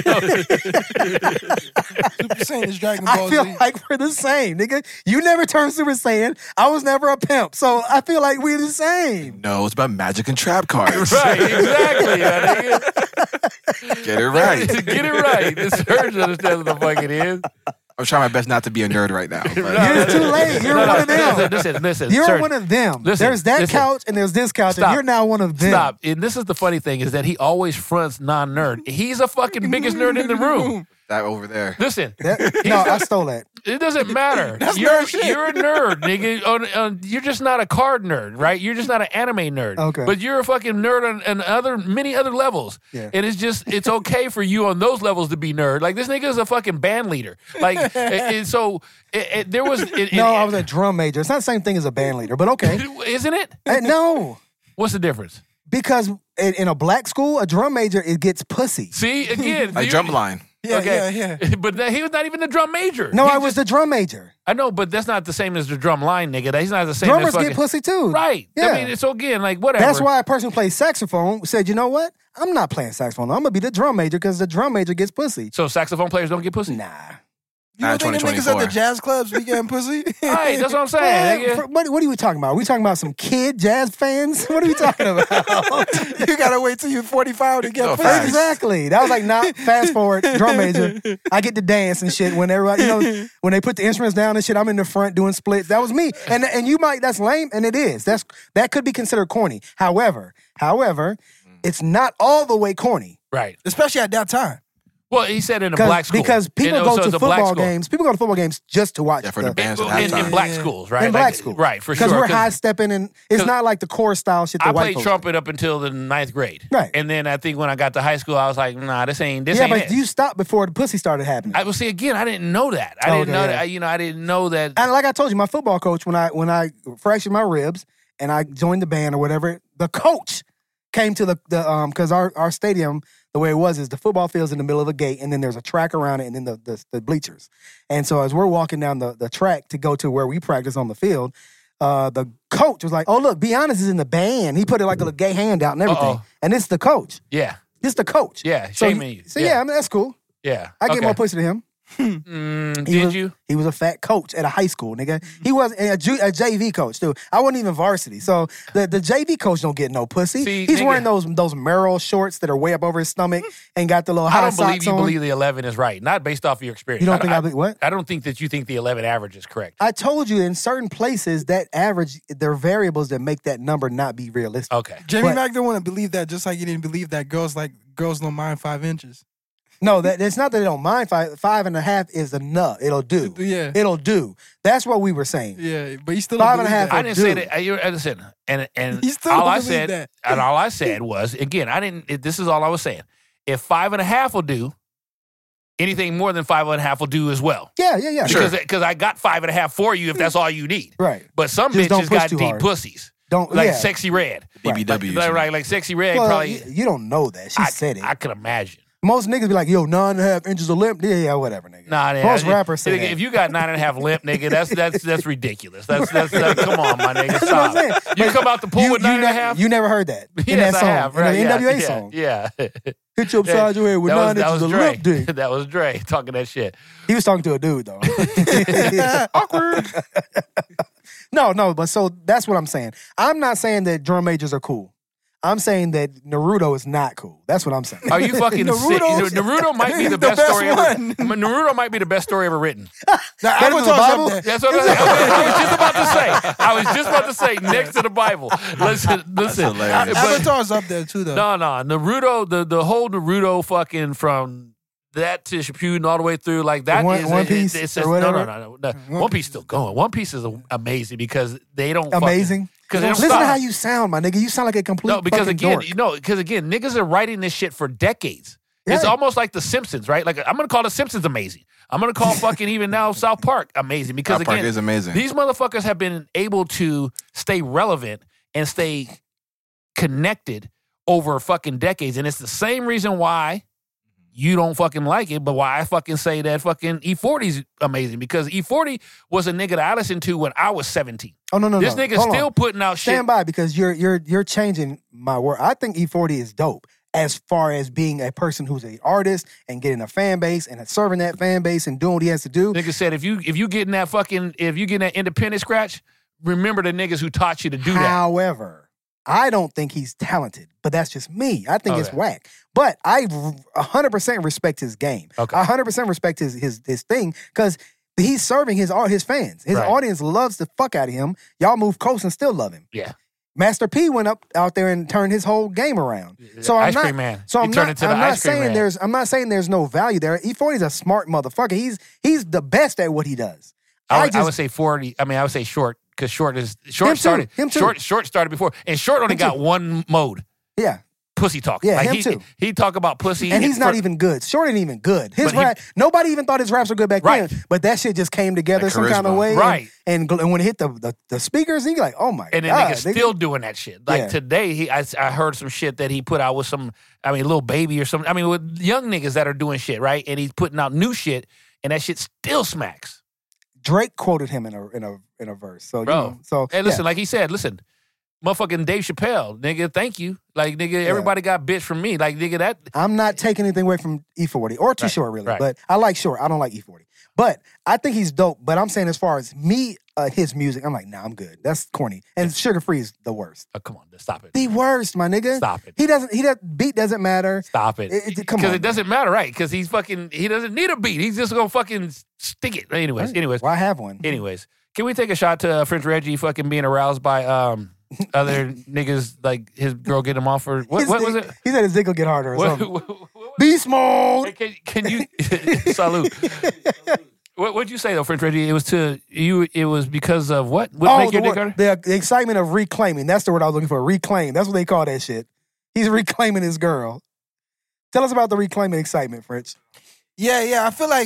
You know. Super Saiyan is Dragon I Ball feel Z. like we're the same, nigga. You never turned Super Saiyan. I was never a pimp, so I feel like we're the same. No, it's about magic and trap cards. Right, exactly, yeah, nigga. Get it right. Get it right. This Serge understands what the fuck it is. I'm trying my best not to be a nerd right now. but- You're too late. You're No, no, one of them. Listen, listen, listen. You're Serge, one of them. listen, There's that listen. couch and there's this couch, Stop. and you're now one of them. Stop. And this is the funny thing is that he always fronts non-nerd. He's a fucking biggest nerd in the room. That over there. Listen, That- no, I stole that. it doesn't matter. That's you're, nerd shit. you're a nerd, nigga. On, on, you're just not a card nerd, right? You're just not an anime nerd. Okay. But you're a fucking nerd on, on other many other levels. Yeah. And it's just it's okay for you on those levels to be nerd. Like this nigga is a fucking band leader. Like and, and so it, it, there was. It, No, it, I was a drum major. It's not the same thing as a band leader, but okay. Isn't it? Eh, no, What's the difference? because in, in a black school, a drum major it gets pussy. See again. Like you- drum line. Yeah, okay. yeah, yeah. But that- he was not even the drum major. No, He I was just- the drum major. I know, but that's not the same as the drum line, nigga. He's not the same Drummers as fucking, get pussy too. Right. Yeah. I mean, it's again like whatever. That's why a person who plays saxophone said, you know what? I'm not playing saxophone. I'm going to be the drum major because the drum major gets pussy. So saxophone players don't get pussy. Nah. You don't Nah, think the niggas at the twenty twenty-four. jazz clubs be getting pussy? Right, that's what I'm saying. Man, nigga. for- what, what are we talking about? Are we talking about some kid jazz fans? What are we talking about? You gotta wait till you're forty-five to get No, pussy. facts. Exactly. That was like, not fast forward, drum major. I get to dance and shit when everybody, you know, when they put the instruments down and shit, I'm in the front doing splits. That was me. And and you might, that's lame, and it is. That's That could be considered corny. However, however, it's not all the way corny. Right. Especially at that time. Well, he said in a 'Cause- black school. Because people And go also to it's a black football school. games. People go to football games just to watch Yeah, for the the- bands at In, in halftime. black Yeah. schools, right? in Like, black school. Right, for sure. Because we're 'Cause high stepping and it's 'cause not like the core style shit that I white played folks. trumpet up until the ninth grade. Right. And then I think when I got to high school, I was like, nah, this ain't this Yeah, ain't but it. you stopped before the pussy started happening. I will see again, I didn't know that. I Oh, didn't okay, know yeah. that. I, you know, I didn't know that. And like I told you, my football coach, when I when I fractured my ribs and I joined the band or whatever, the coach came to the the um because our our stadium, the way it was is the football field's in the middle of a gate and then there's a track around it and then the the, the bleachers. And so as we're walking down the, the track to go to where we practice on the field, uh, the coach was like, "Oh look, Be Honest is in the band." He put it like a little gay hand out and everything. Uh-oh. And it's the coach. Yeah. It's the coach. Yeah. So, Shaming he- you. so yeah. I mean that's cool. Yeah. I get okay. more pussy than him. Mm, He did was, you? He was a fat coach at a high school, nigga. He was a, Ju- a J V coach too. I wasn't even varsity, so the, the J V coach don't get no pussy. See, He's nigga- wearing those those Merrill shorts that are way up over his stomach and got the little high I don't believe socks you on. believe the eleven is right. Not based off of your experience. You don't I, think I, be what? I don't think that you think the eleven average is correct. I told you in certain places that average there are variables that make that number not be realistic. Okay. Jamie But- Mack didn't want to believe that, just like he didn't believe that girls like girls don't mind five inches. No, that it's not that they don't mind. Five five and a half is enough. It'll do. Yeah, It'll do. That's what we were saying. yeah, but he still Five don't and a believe half I that. didn't do. say that. I, you- I listen, and and He still all I don't believe said, that. and all I said was again, I didn't. It, this is all I was saying. If five and a half will do, anything more than five and a half will do as well. Yeah, yeah, yeah. Because because I got five and a half for you if that's all you need. Right. But some Just don't bitches push got too deep hard. pussies, Don't like yeah. sexy red. B B W. Like, right, like sexy red. Well, probably. you, you don't know that. She I, said it. I could imagine. Most niggas be like, yo, nine and a half inches of lip. Yeah, yeah, whatever, nigga. Nah, nah, Most nah, rappers say nigga, that. if you got nine and a half limp, nigga, that's that's that's ridiculous. That's that's, that's come on, my nigga. That's what I'm Stop. saying. You But come out the pool you, with you nine and a never- half. You never heard that in Yes, that song, I have. Right? in the yeah, N W A yeah, song. Yeah. Hit you upside your head with that was, nine that inches was of Dre. lip dick. That was Dre talking that shit. He was talking to a dude though. Awkward. no, no, but so that's what I'm saying. I'm not saying that drum majors are cool. I'm saying that Naruto is not cool. That's what I'm saying. Are you fucking sick? Naruto- Naruto might be the, The best, best story ever. one. Naruto might be the best story ever written. Now, Better than the Avatar's Bible? up there. That's what I was, I was just about to say. I was just about to say next to the Bible. Listen, listen. hilarious. But- Avatar's up there too, though. No, no, Naruto, the, the whole Naruto fucking from that to Shippuden all the way through. Like that One- is One it- Piece It's or just, no, whatever? no, no, no, no. One Piece still going. One Piece is amazing because they don't Amazing. because they don't Listen stop. to how you sound, my nigga. You sound like a complete No, because fucking again, dork. you know, because again, niggas are writing this shit for decades. It's Yeah. almost like The Simpsons, right? Like I'm gonna call The Simpsons amazing. I'm gonna call fucking even now South Park amazing because South Park again, is amazing. these motherfuckers have been able to stay relevant and stay connected over fucking decades, and it's the same reason why you don't fucking like it, but why I fucking say that fucking E forty's amazing because E forty was a nigga that I listened to when I was seventeen. Oh no, no, This no. nigga's Hold on. still putting out shit. Stand by because you're you're you're changing my word. I think E forty is dope as far as being a person who's an artist and getting a fan base and serving that fan base and doing what he has to do. Nigga said if you if you getting that fucking if you getting that independent scratch, remember the niggas who taught you to do that. However, I don't think he's talented, but that's just me. I think it's Okay. whack. But I one hundred percent respect his game. Okay. I one hundred percent respect his his his thing because he's serving his his fans. His Right. audience loves the fuck out of him. Y'all move coast and still love him. Yeah. Master P went up out there and turned his whole game around. So I'm Ice not, cream man. So He I'm turned not. into the I'm not ice cream saying man. there's. I'm not saying there's no value there. E forty's a smart motherfucker. He's he's the best at what he does. I would, I just would say forty. I mean, I would say short because short is short Him too. started. Him too. Short short started before, and short only Him got too. one mode: yeah. pussy talk. Yeah, like him he, too. He talk about pussy, And he's not for- even good. Short ain't even good. His But he- rap, nobody even thought his raps were good back Right. then. But that shit just came together That some kind of charisma. way. Right. And, and, gl- and when it hit the, the, the speakers, he like, oh my And then God. niggas nigga. still doing that shit. Like Yeah. today, he I, I heard some shit that he put out with some, I mean, little baby or something. I mean, with young niggas that are doing shit, right? And he's putting out new shit, and that shit still smacks. Drake quoted him in a in a in a verse. So, you Bro. know, so Hey, listen, like he said, listen, motherfucking Dave Chappelle, nigga, thank you. Like, nigga, everybody got bitch from me. Like, nigga, that yeah. I'm not taking anything away from E forty or Too Right, Short, really. right. But I like Short. I don't like E forty. But I think he's dope. But I'm saying as far as me, uh, his music, I'm like, nah, I'm good. That's corny. And Sugar Free is the worst. oh, come on, stop it. The worst, my nigga. Stop it. He doesn't, he does beat doesn't matter. Stop it. It- it- come Because on, it doesn't matter, right? Because he's fucking, he doesn't need a beat. He's just gonna fucking stick it. Anyways, Right. anyways, Well, I have one. anyways. Can we take a shot to uh, French Reggie fucking being aroused by um other niggas, like his girl getting him off for, what, His what dick- was it? He said his dick will get harder or What, something. what, what, what, Beast mode. can, can you, salute. What would you say though, French Reggie? It was to you. It was because of what? What Oh, make the, your dick word- harder? the, the excitement of reclaiming. That's the word I was looking for. Reclaim. That's what they call that shit. He's reclaiming his girl. Tell us about the reclaiming excitement, French. Yeah, yeah. I feel like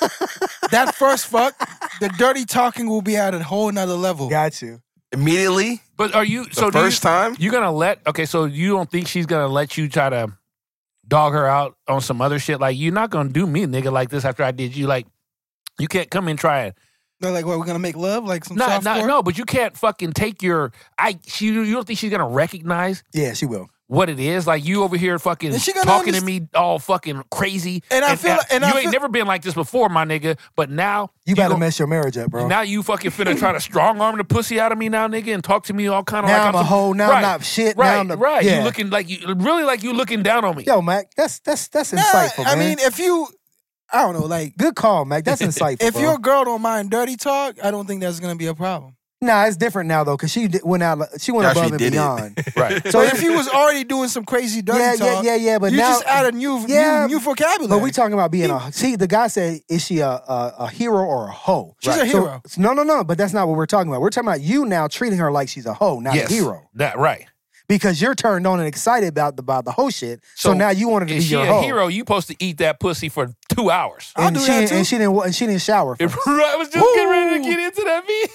that first fuck, the dirty talking will be at a whole nother level. Got you. Immediately, But are you the so? do first you, time. you gonna let? Okay, so you don't think she's gonna let you try to dog her out on some other shit? Like you're not gonna do me, nigga, like this after I did you. Like you can't come and try it. They're like, what, we're gonna make love? Like some No, soft no, no. But you can't fucking take your. I. She, you don't think she's gonna recognize Yeah, she will. what it is? Like you over here fucking Is she gonna talking to underst- me all fucking crazy. And I feel like- and you I ain't feel- never been like this before, my nigga. But now You better gon- mess your marriage up, bro. Now you fucking finna try to strong arm the pussy out of me now, nigga, and talk to me all kind of Now like I'm a some- hoe, now I'm right, not shit, now Right, I'm the- right. yeah. You looking like you really like you looking down on me. Yo, Mac, that's that's that's Nah, insightful, I man. mean, if you, I don't know, like, Good call, Mac. That's insightful. if bro. your girl don't mind dirty talk, I don't think that's gonna be a problem. Nah, it's different now though, because she did, went out. She went Now above she and did it. beyond. Right. So if you was already doing some crazy dirty Yeah, yeah, talk, yeah, yeah. But you now, just add a new, Yeah, new, new vocabulary. but we talking about being a. See, the guy said, "Is she a a, a hero or a hoe?" She's a So- hero. no, no, no. But that's not what we're talking about. We're talking about you now treating her like she's a hoe, not yes, a hero, That right. because you're turned on and excited about the about the hoe shit. So, So now you want her to be Is she your a hoe. hero? You supposed to eat that pussy for two hours. I'll and do she that didn't- too. And she didn't. wa- And she didn't shower. If- First. I was just getting ready to get into that beat.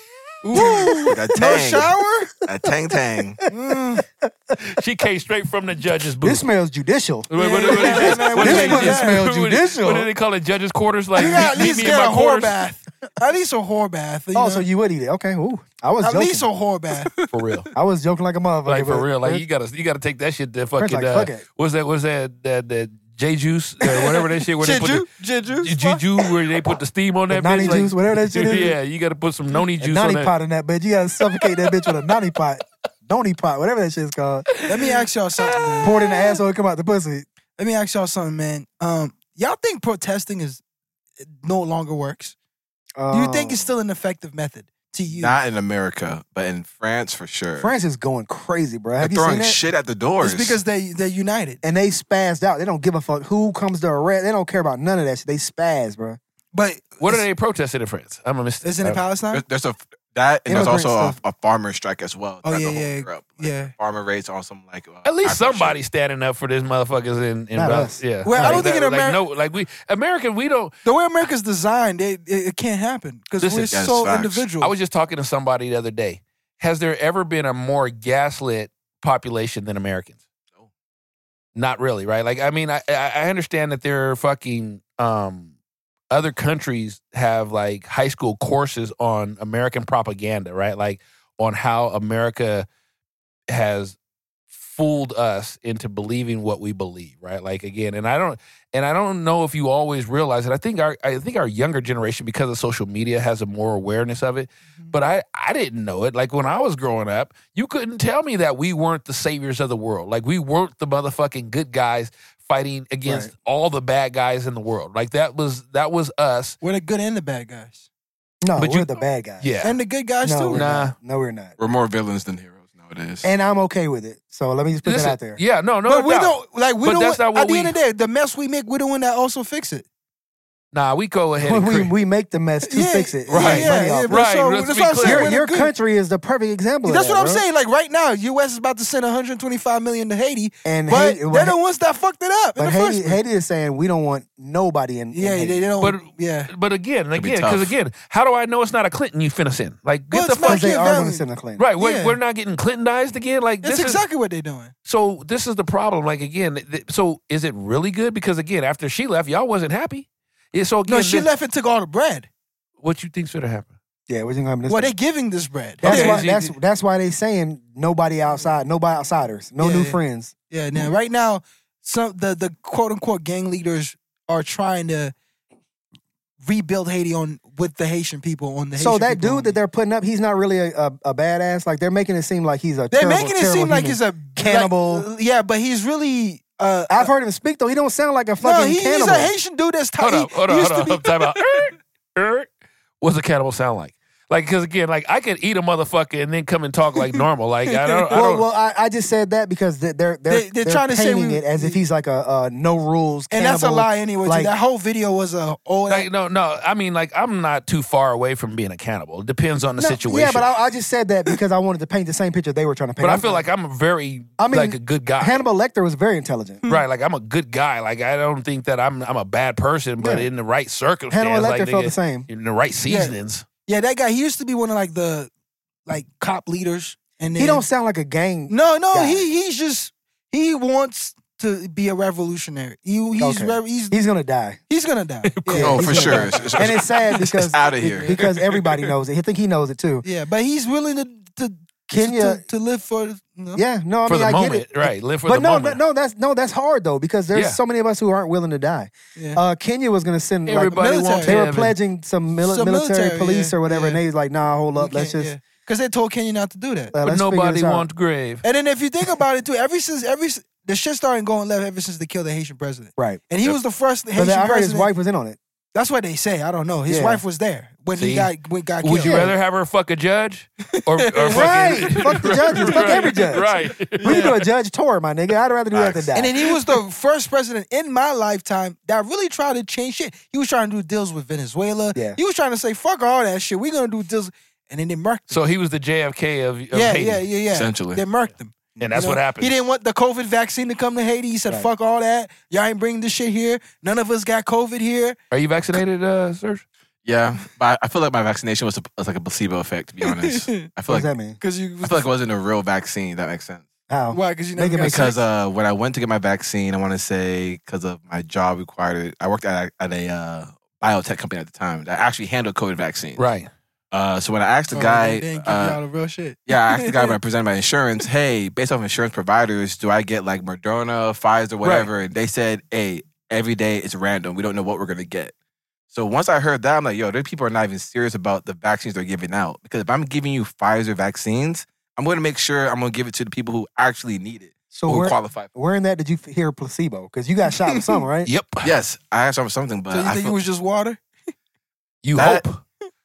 That no tang. shower. That tang tang. Mm. She came straight from the judge's booth. This smells judicial. What- what- what- Yeah, what- yeah, what- man, what- this what- fucking what- smells what- judicial. What do they call it? Judge's quarters? Like You gotta at meet least me in get my a whore quarters bath. At least a whore bath. You Oh, know? so you would eat it? Okay. Ooh, I was at joking. least a whore bath. for real. I was joking like a motherfucker. Like for but- real. Like you gotta you gotta take that shit to Prince fucking. like, uh, fuck it. What's that? What's that? That that J juice or whatever that shit where they put the Juju, Juju. juju where they put the steam on The that noni bitch. like- juice, whatever that shit is. Yeah, you got to put some noni a juice on noni that. pot in that bitch. You gotta suffocate that bitch with a noni pot. Noni pot, whatever that shit's called. Let me ask y'all something, man. Pour it in the asshole and come out the pussy. Let me ask y'all something, man. Um, y'all think protesting is no longer works? Do you think it's still an effective method to you. Not in America, but in France for sure. France is going crazy, bro. They're Have you throwing seen that? shit at the doors. It's because they they're united. And they spazzed out. They don't give a fuck who comes to arrest. They don't care about none of that shit. They spaz, bro. But What are it's- they protesting in France? I'm a mistake. Isn't it Palestine? There's, there's a that, and there's Immigrant also a, stuff. a farmer strike as well. Oh, throughout yeah, the whole yeah, Europe. Like, yeah. farmer rates on some like. Uh, At least African somebody shit. standing up for this motherfuckers in in Not Bel- us. yeah. Well, I don't Like think that- in like Ameri- no, like we American, we don't. The way America's designed, it, it, it can't happen because Listen, we're yes, so facts. individual. I was just talking to somebody the other day. Has there ever been a more gaslit population than Americans? No. Not really, right? Like, I mean, I I I understand that there are fucking um, other countries have like high school courses on American propaganda, right? Like on how America has fooled us into believing what we believe, right? Like again, and I don't and I don't know if you always realize it. I think our I think our younger generation, because of social media, has a more awareness of it. But I I didn't know it. Like when I was growing up, you couldn't tell me that we weren't the saviors of the world. Like we weren't the motherfucking good guys fighting against Right. all the bad guys in the world. Like that was that was us. We're the good and the bad guys. No, But we're you- the bad guys. Yeah. And the good guys No, too. we're Nah. not. No, we're not. We're more villains than heroes nowadays. And I'm okay with it. So let me just put This that is- out there. Yeah, no, no. But we doubt. don't like we But don't. that's not what at the we- end of the day, the mess we make, we're the one that also fix it. Nah, we go ahead and we, cre- we make the mess to Yeah, fix it. Right. Make Yeah, money yeah, off yeah, it. but Right, so let's that's be what I'm clear. saying. Your, we're the your good- country is the perfect example That's of what that, I'm bro. saying. Like right now, U S is about to send one hundred twenty-five million to Haiti, And but Haiti, they're the ones that fucked it up. in but the first Haiti, place. Haiti is saying we don't want nobody in. in yeah, Haiti. they, they don't. But- yeah, But again, Could be again, because tough. again, how do I know it's not a Clinton you finna send? Like, get Well, the it's fuck Because they are going to Machiavelli. send a claim. right. We're, Yeah. we're not getting Clintonized again. Like that's this is exactly what they're doing. so. This is the problem. Like again, th- so is it really good? Because again, after she left, y'all wasn't happy. Yeah, so again, No, she this- left and took all the bread. What you think's gonna happen? Yeah, we're going to this. Well, they giving this bread. That's Okay, why. so- That's that's why they saying nobody outside, nobody outsiders, no Yeah, new yeah. friends. Yeah, now right now, some the the quote unquote gang leaders are trying to rebuild Haiti on with the Haitian people on the. So Haitian that people dude only. that they're putting up, he's not really a, a, a badass. Like they're making it seem like he's a. they're terrible, making it terrible seem like human. he's a cannibal. like, yeah, but he's really. Uh, I've heard him speak though. He don't sound like a no, fucking he, he's cannibal. a Haitian dude that's Hold tight. up, hold he on, used hold to on. be- Time out. Er, er. What's a cannibal sound like? Like, because again, like I could eat a motherfucker and then come and talk like normal. Like I don't. I well, don't well, I, I just said that because they're they're they're, They- they're trying to say painting we- it as if he's like a, a no rules. and that's a cannibal. lie anyway. too. like- that whole video was a old. like no, no. I mean, like I'm not too far away from being a cannibal. It depends on the No, situation. Yeah, but I, I just said that because I wanted to paint the same picture they were trying to paint. But I I'm- feel like I'm a very, I mean, like a good guy. Hannibal Lecter was very intelligent. Right, like I'm a good guy. Like I don't think that I'm I'm a bad person, but Yeah. in the right circumstance, Hannibal Lecter like, felt nigga, the same. in the right seasonings. yeah, that guy. He used to be one of like the like cop leaders, and then, He don't sound like a gang. No, no, guy. he he's just he wants to be a revolutionary. He, he's Okay. rev- he's He's gonna die. he's gonna die. oh, Yeah, for he's sure. gonna- It's- it's- And it's sad because it's out of here. because everybody knows it. I think he knows it too. yeah, but he's willing to to Kenya- to, to live for. You know? Yeah, no, I For mean the I moment, get it. right? Live for But the no, moment. no, that's no, that's hard though because there's Yeah. so many of us who aren't willing to die. Yeah. Uh, Kenya was gonna send like, Everybody military. wants they were heaven. pledging some, mili- Some military, military, police yeah, or whatever, and yeah. they was like, nah, hold up, let's just. because they told Kenya not to do that. uh, But let's figure nobody this out. wants grave. And then if you think about it too, ever since every s- the shit started going left ever since they killed the Haitian president, Right. and he was the first But Haitian then I heard his president. wife was in on it. That's what they say. I don't know. His Yeah. wife was there when See? he got when got killed. Would you rather have her fuck a judge or, or fucking, Right. Fuck the judges. Fuck every judge. Right. We can do a judge tour, my nigga. I'd rather do that than die. And then he was the first president in my lifetime that really tried to change shit. He was trying to do deals with Venezuela. Yeah. He was trying to say, fuck all that shit. We're going to do deals. And then they murked him. So he was the J F K of, of yeah, Haiti. yeah, yeah, yeah. Essentially. They murked him. And that's You know, what happened. He didn't want the COVID vaccine to come to Haiti. He said, Right. fuck all that. Y'all ain't bringing this shit here. None of us got COVID here. Are you vaccinated, uh, Serge? Yeah, but I feel like my vaccination was, a, was like a placebo effect, to be honest. I feel what does like that mean? Because you. I feel like it wasn't a real vaccine. That makes sense. How? Why? Because you Make never it got make sick? Because uh, when I went to get my vaccine, I want to say because of my job required it. I worked at, at a uh, biotech company at the time that actually handled COVID vaccines. Right. Uh, so when I asked the Oh, guy, they didn't give uh, y'all the real shit. yeah, I asked the guy when I presented my insurance, hey, based off insurance providers, do I get like Moderna, Pfizer, whatever? And they said, hey, every day it's random. We don't know what we're gonna get. So once I heard that, I'm like, yo, these people are not even serious about the vaccines they're giving out. Because if I'm giving you Pfizer vaccines, I'm going to make sure I'm going to give it to the people who actually need it, So who where, qualify. where in that did you f- hear placebo? Because you got shot with something, right? Yep. Yes, I have some something, but So you I think feel, it was just water? You That- hope.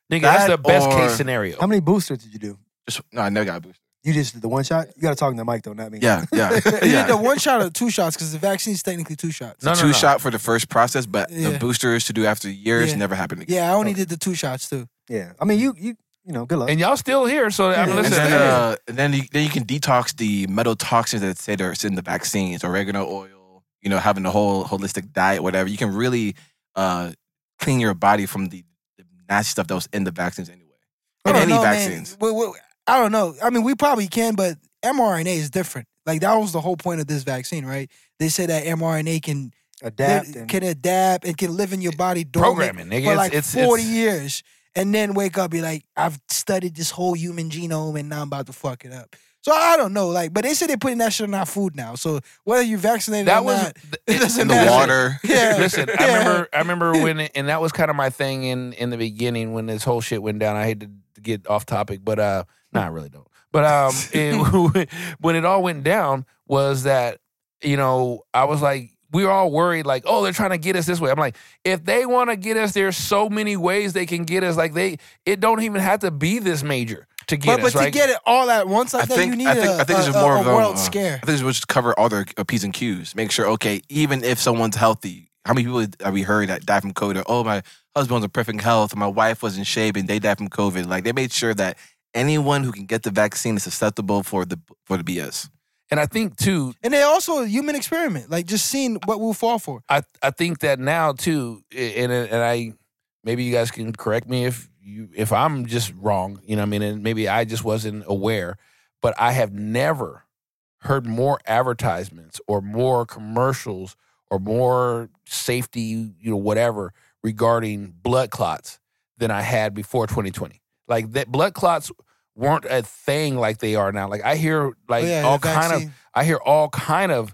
Nigga, that's That the best or- case scenario. How many boosters did you do? Just no, I never got a booster. You just did the one shot? You got to talk to the mic, though, not me. Yeah, yeah, You did the yeah. one shot or two shots because the vaccine's technically two shots. No, no, Two no. shot for the first process, but Yeah. the boosters to do after years Yeah. never happened again. Yeah, I only did the two shots too. Yeah. I mean, you, you, you know, good luck. And y'all still here, so I mean, Yeah. And listen. then, hey, uh, and then, you, then you can detox the metal toxins that say they're in the vaccines, oregano oil, you know, having the whole holistic diet, whatever. You can really uh, clean your body from the, the nasty stuff that was in the vaccines anyway. I And don't any know, man. vaccines. We- we- I don't know. I mean, we probably can, but mRNA is different. Like that was the whole point of this vaccine, right? They said that mRNA can Adapt. live- and, can adapt and can live in your body dormant Programming, nigga. for It's- like it's- forty it's- years, and then wake up, be like, I've studied this whole human genome, and now I'm about to fuck it up. So I don't know, like, but they said they're putting that shit in our food now. So whether you're vaccinated that or was not, it doesn't In the matter. water. Yeah. Listen, I Yeah. remember, I remember when, it, and that was kind of my thing in in the beginning when this whole shit went down. I hate to, to get off topic, but uh, no, I really don't. But um, it, when it all went down, was that you know I was like, we were all worried, like, oh, they're trying to get us this way. I'm like, if they want to get us, there's so many ways they can get us. Like they, it don't even have to be this major to get But, us. but to right? get it all at once like I that, think, you need I think, a, I think a, it's just a- more a of a world uh, scare. I think it's just cover all their uh, P's and Q's. Make sure, okay, even if someone's healthy, how many people have we heard that died from COVID? Oh, my husband's in perfect health, my wife was in shape, and they died from COVID. Like they made sure that anyone who can get the vaccine is susceptible for the for the B S. and I think too, And they also a human experiment, like just seeing what we'll fall for. I I think that now too, and and I maybe you guys can correct me if you if I'm just wrong, you know what I mean, and maybe I just wasn't aware, but I have never heard more advertisements or more commercials or more safety, you know, whatever regarding blood clots than I had before twenty twenty. Like that blood clots weren't a thing like they are now. Like I hear like Oh, yeah, all the kind of vaccine. I hear all kind of,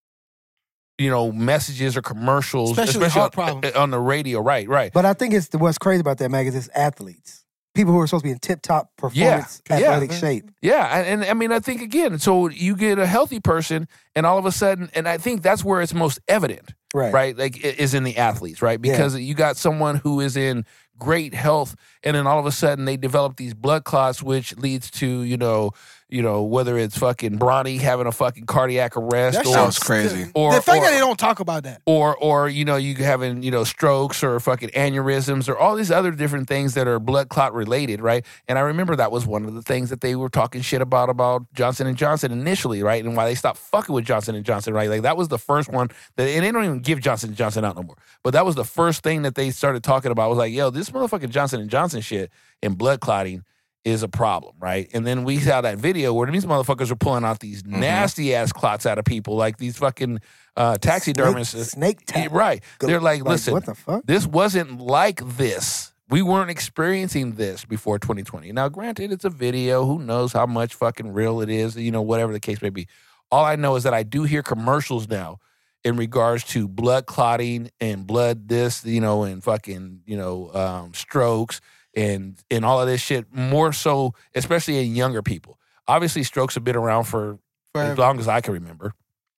you know, messages or commercials, Especially heart on, problems. on the radio. Right, right. But I think it's what's crazy about that, Mag, is it's athletes. People who are supposed to be in tip top performance Yeah. athletic Yeah. shape. Yeah, and, and I mean, I think again, so you get a healthy person, and all of a sudden, and I think that's where it's most evident, Right. right? Like, i- is in the athletes, right? Yeah. Because you got someone who is in great health, and then all of a sudden they develop these blood clots, which leads to you know, you know, whether it's fucking Bronny having a fucking cardiac arrest, That or sounds crazy. or the fact or- that they don't talk about that. or or you know you having you know strokes or fucking aneurysms or all these other different things that are blood clot related, right? And I remember that was one of the things that they were talking shit about about Johnson and Johnson initially, right? And why they stopped fucking with Johnson and Johnson, right? Like that was the first one that, and they don't even give Johnson and Johnson out no more. But that was the first thing that they started talking about. Was like, yo, this motherfucking Johnson and Johnson shit and blood clotting is a problem, right? And then we saw that video where these motherfuckers were pulling out these Mhm. nasty ass clots out of people, like these fucking uh, taxidermists. Snake, snake tap. Right. They're like, listen, what the fuck? this wasn't like this. We weren't experiencing this before twenty twenty. Now, granted, it's a video. Who knows how much fucking real it is, you know, whatever the case may be. All I know is that I do hear commercials now in regards to blood clotting and blood this, you know, and fucking, you know, um, strokes and and all of this shit, more so, especially in younger people. Obviously, strokes have been around for as Forever. long as I can remember.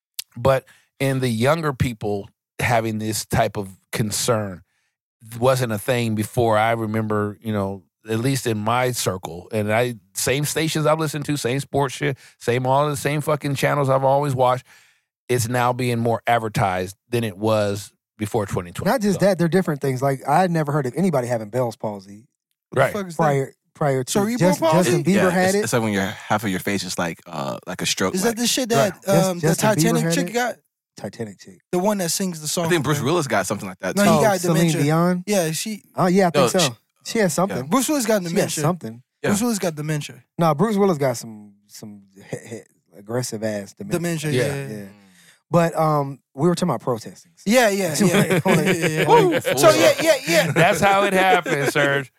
But in the younger people having this type of concern wasn't a thing before I remember, you know, at least in my circle. And I same stations I've listened to, same sports shit, same all of the same fucking channels I've always watched. It's now being more advertised than it was before twenty twenty. Not just So, that, they're different things. Like I had never heard of anybody having Bell's palsy What the Right. fuck is that? prior prior to Cerebral Just- palsy? Justin Bieber Yeah, had it's, it. it's like when your half of your face is like uh like a stroke. Is like- that the shit that Right. Just- um, the Justin Bieber Titanic had chick it? got? Titanic chick. The one that sings the song. I think Bruce Willis got something like that. No, too. he oh, got Celine dementia. Dion. Yeah, she. Oh yeah, I think No, so. she- She, has something. Bruce Willis got She has dementia. something. Yeah. Bruce Willis got dementia. No, Bruce Willis got some some he- he- aggressive ass dementia. Dementia. Yeah. Yeah. Yeah. Yeah. But um, we were talking about protesting. Yeah. Yeah. Too Yeah. late. yeah, yeah, yeah. Woo. So yeah, yeah, yeah. that's how it happens, Serge.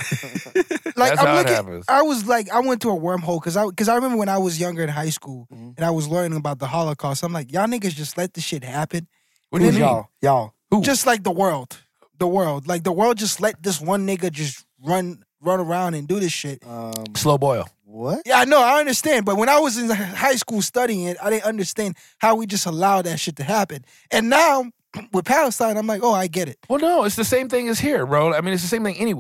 Like That's I'm how it looking. happens. I was like, I went to a wormhole because I because I remember when I was younger in high school Mhm. and I was learning about the Holocaust. I'm like, y'all niggas just let this shit happen. What do you Who's mean? y'all? Y'all. Who? Just like the world, the world, like the world just let this one nigga just run run around and do this shit. Um, Slow boil. what? Yeah, I know, I understand, but when I was in high school studying it, I didn't understand how we just allowed that shit to happen. And now with Palestine, I'm like, oh, I get it. Well, no, it's the same thing as here, bro. I mean, it's the same thing anywhere.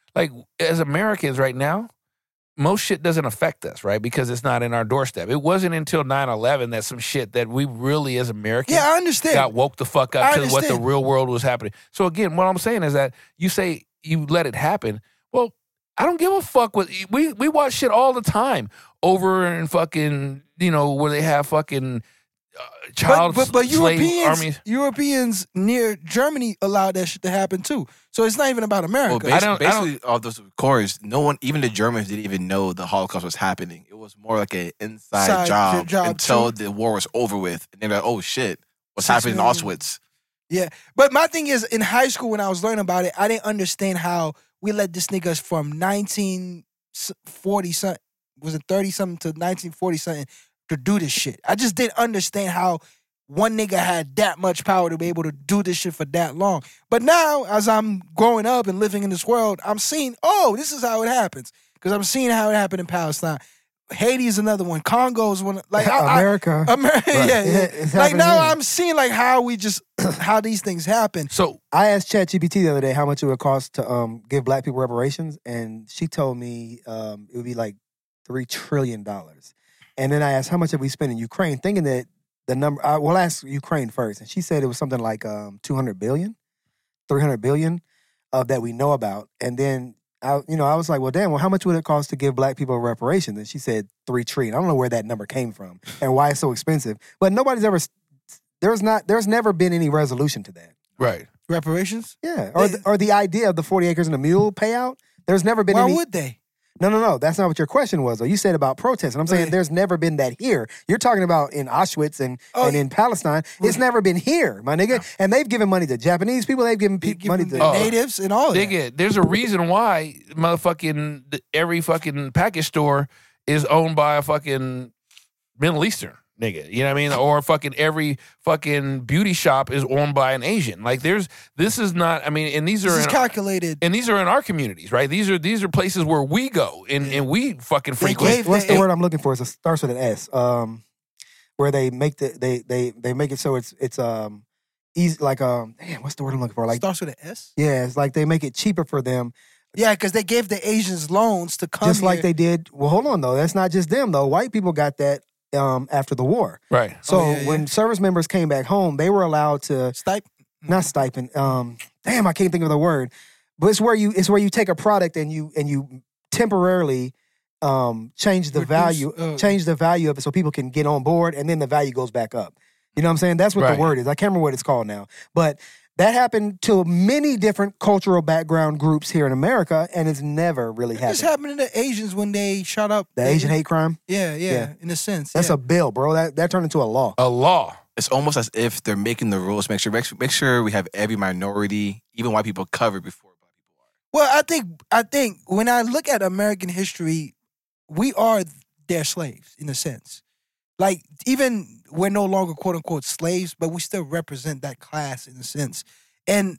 like as Americans right now, most shit doesn't affect us, right? Because it's not in our doorstep. It wasn't until nine eleven that some shit that we really, as Americans, Yeah, I understand. got woke the fuck I up to what the understand. real world was happening. So again, what I'm saying is that you say you let it happen. Well, I don't give a fuck what we we watch shit all the time over in fucking, you know, where they have fucking uh, child but, but, but slave Europeans, armies. Europeans near Germany allowed that shit to happen too. So it's not even about America. Well, I basi- don't- I don't- basically, all those cores, no one, even the Germans, didn't even know the Holocaust was happening. It was more like an inside Side job, job, until too. the war was over with. And they're like, oh shit, what's Six happening in million. Auschwitz? Yeah, but my thing is, in high school when I was learning about it, I didn't understand how we let this niggas from nineteen forty something, was it thirty something to nineteen forty something to do this shit. I just didn't understand how one nigga had that much power to be able to do this shit for that long. But now, as I'm growing up and living in this world, I'm seeing, oh, this is how it happens. Because I'm seeing how it happened in Palestine. Haiti is another one. Congo is one. Like I- I- America. America, yeah, yeah. It's Like happening now, here. I'm seeing like how we just how these things happen. So I asked ChatGPT the other day how much it would cost to um, give black people reparations, and she told me um, it would be like three trillion dollars. And then I asked how much have we spent in Ukraine, thinking that the number. I, well, I asked Ukraine first, and she said it was something like um, two hundred billion, three hundred billion uh, that we know about. And then I, you know, I was like, well, damn. Well, how much would it cost to give black people reparations? And she said three trillion. I don't know where that number came from and why it's so expensive. But nobody's ever. There's not. There's never been any resolution to that. right. Reparations? Yeah, or the, or the idea of the forty acres and a mule payout. There's never been Why any. would they? No, no, no. That's not what your question was. Though you said about protests, and I'm saying Okay. there's never been that here. You're talking about in Auschwitz and, Oh, and in Palestine. It's never been here, my nigga. And they've given money to Japanese people. They've given They pe- give money them to. the Oh. natives and all of Dig that. it. There's a reason why motherfucking th- every fucking package store is owned by a fucking Middle Eastern nigga. You know what I mean? Or fucking every fucking beauty shop is owned by an Asian. Like there's this is not. I mean, and these are This is in, calculated. and these are in our communities, right? These are these are places where we go and, and we fucking They frequent. gave What's the- the word I'm looking for? It starts with an S. Um, where they make the they they they make it so it's it's um easy like um damn what's the word I'm looking for like starts with an S. yeah it's like they make it cheaper for them. Yeah, because they gave the Asians loans to come Just like here. they did. Well, hold on though. That's not just them though. White people got that um, after the war. Right. So Oh, yeah, when yeah. service members came back home, they were allowed to Stipe. not stipend. Um, damn, I can't think of the word. But it's where you it's where you take a product and you and you temporarily um, change the Reduce, value uh, change the value of it so people can get on board, and then the value goes back up. You know what I'm saying? That's what Right. the word is. I can't remember what it's called now, but. That happened to many different cultural background groups here in America, and it's never really This happened. happened to the Asians when they shot up The Asian hate crime, Yeah, yeah, Yeah. in a sense. that's yeah. a bill, bro. That that turned into a law. A law. It's almost as if they're making the rules. Make sure, make sure, make sure we have every minority, even white people, covered before black people are. Well, I think I think when I look at American history, we are their slaves in a sense. Like even we're no longer quote unquote slaves, but we still represent that class in a sense, and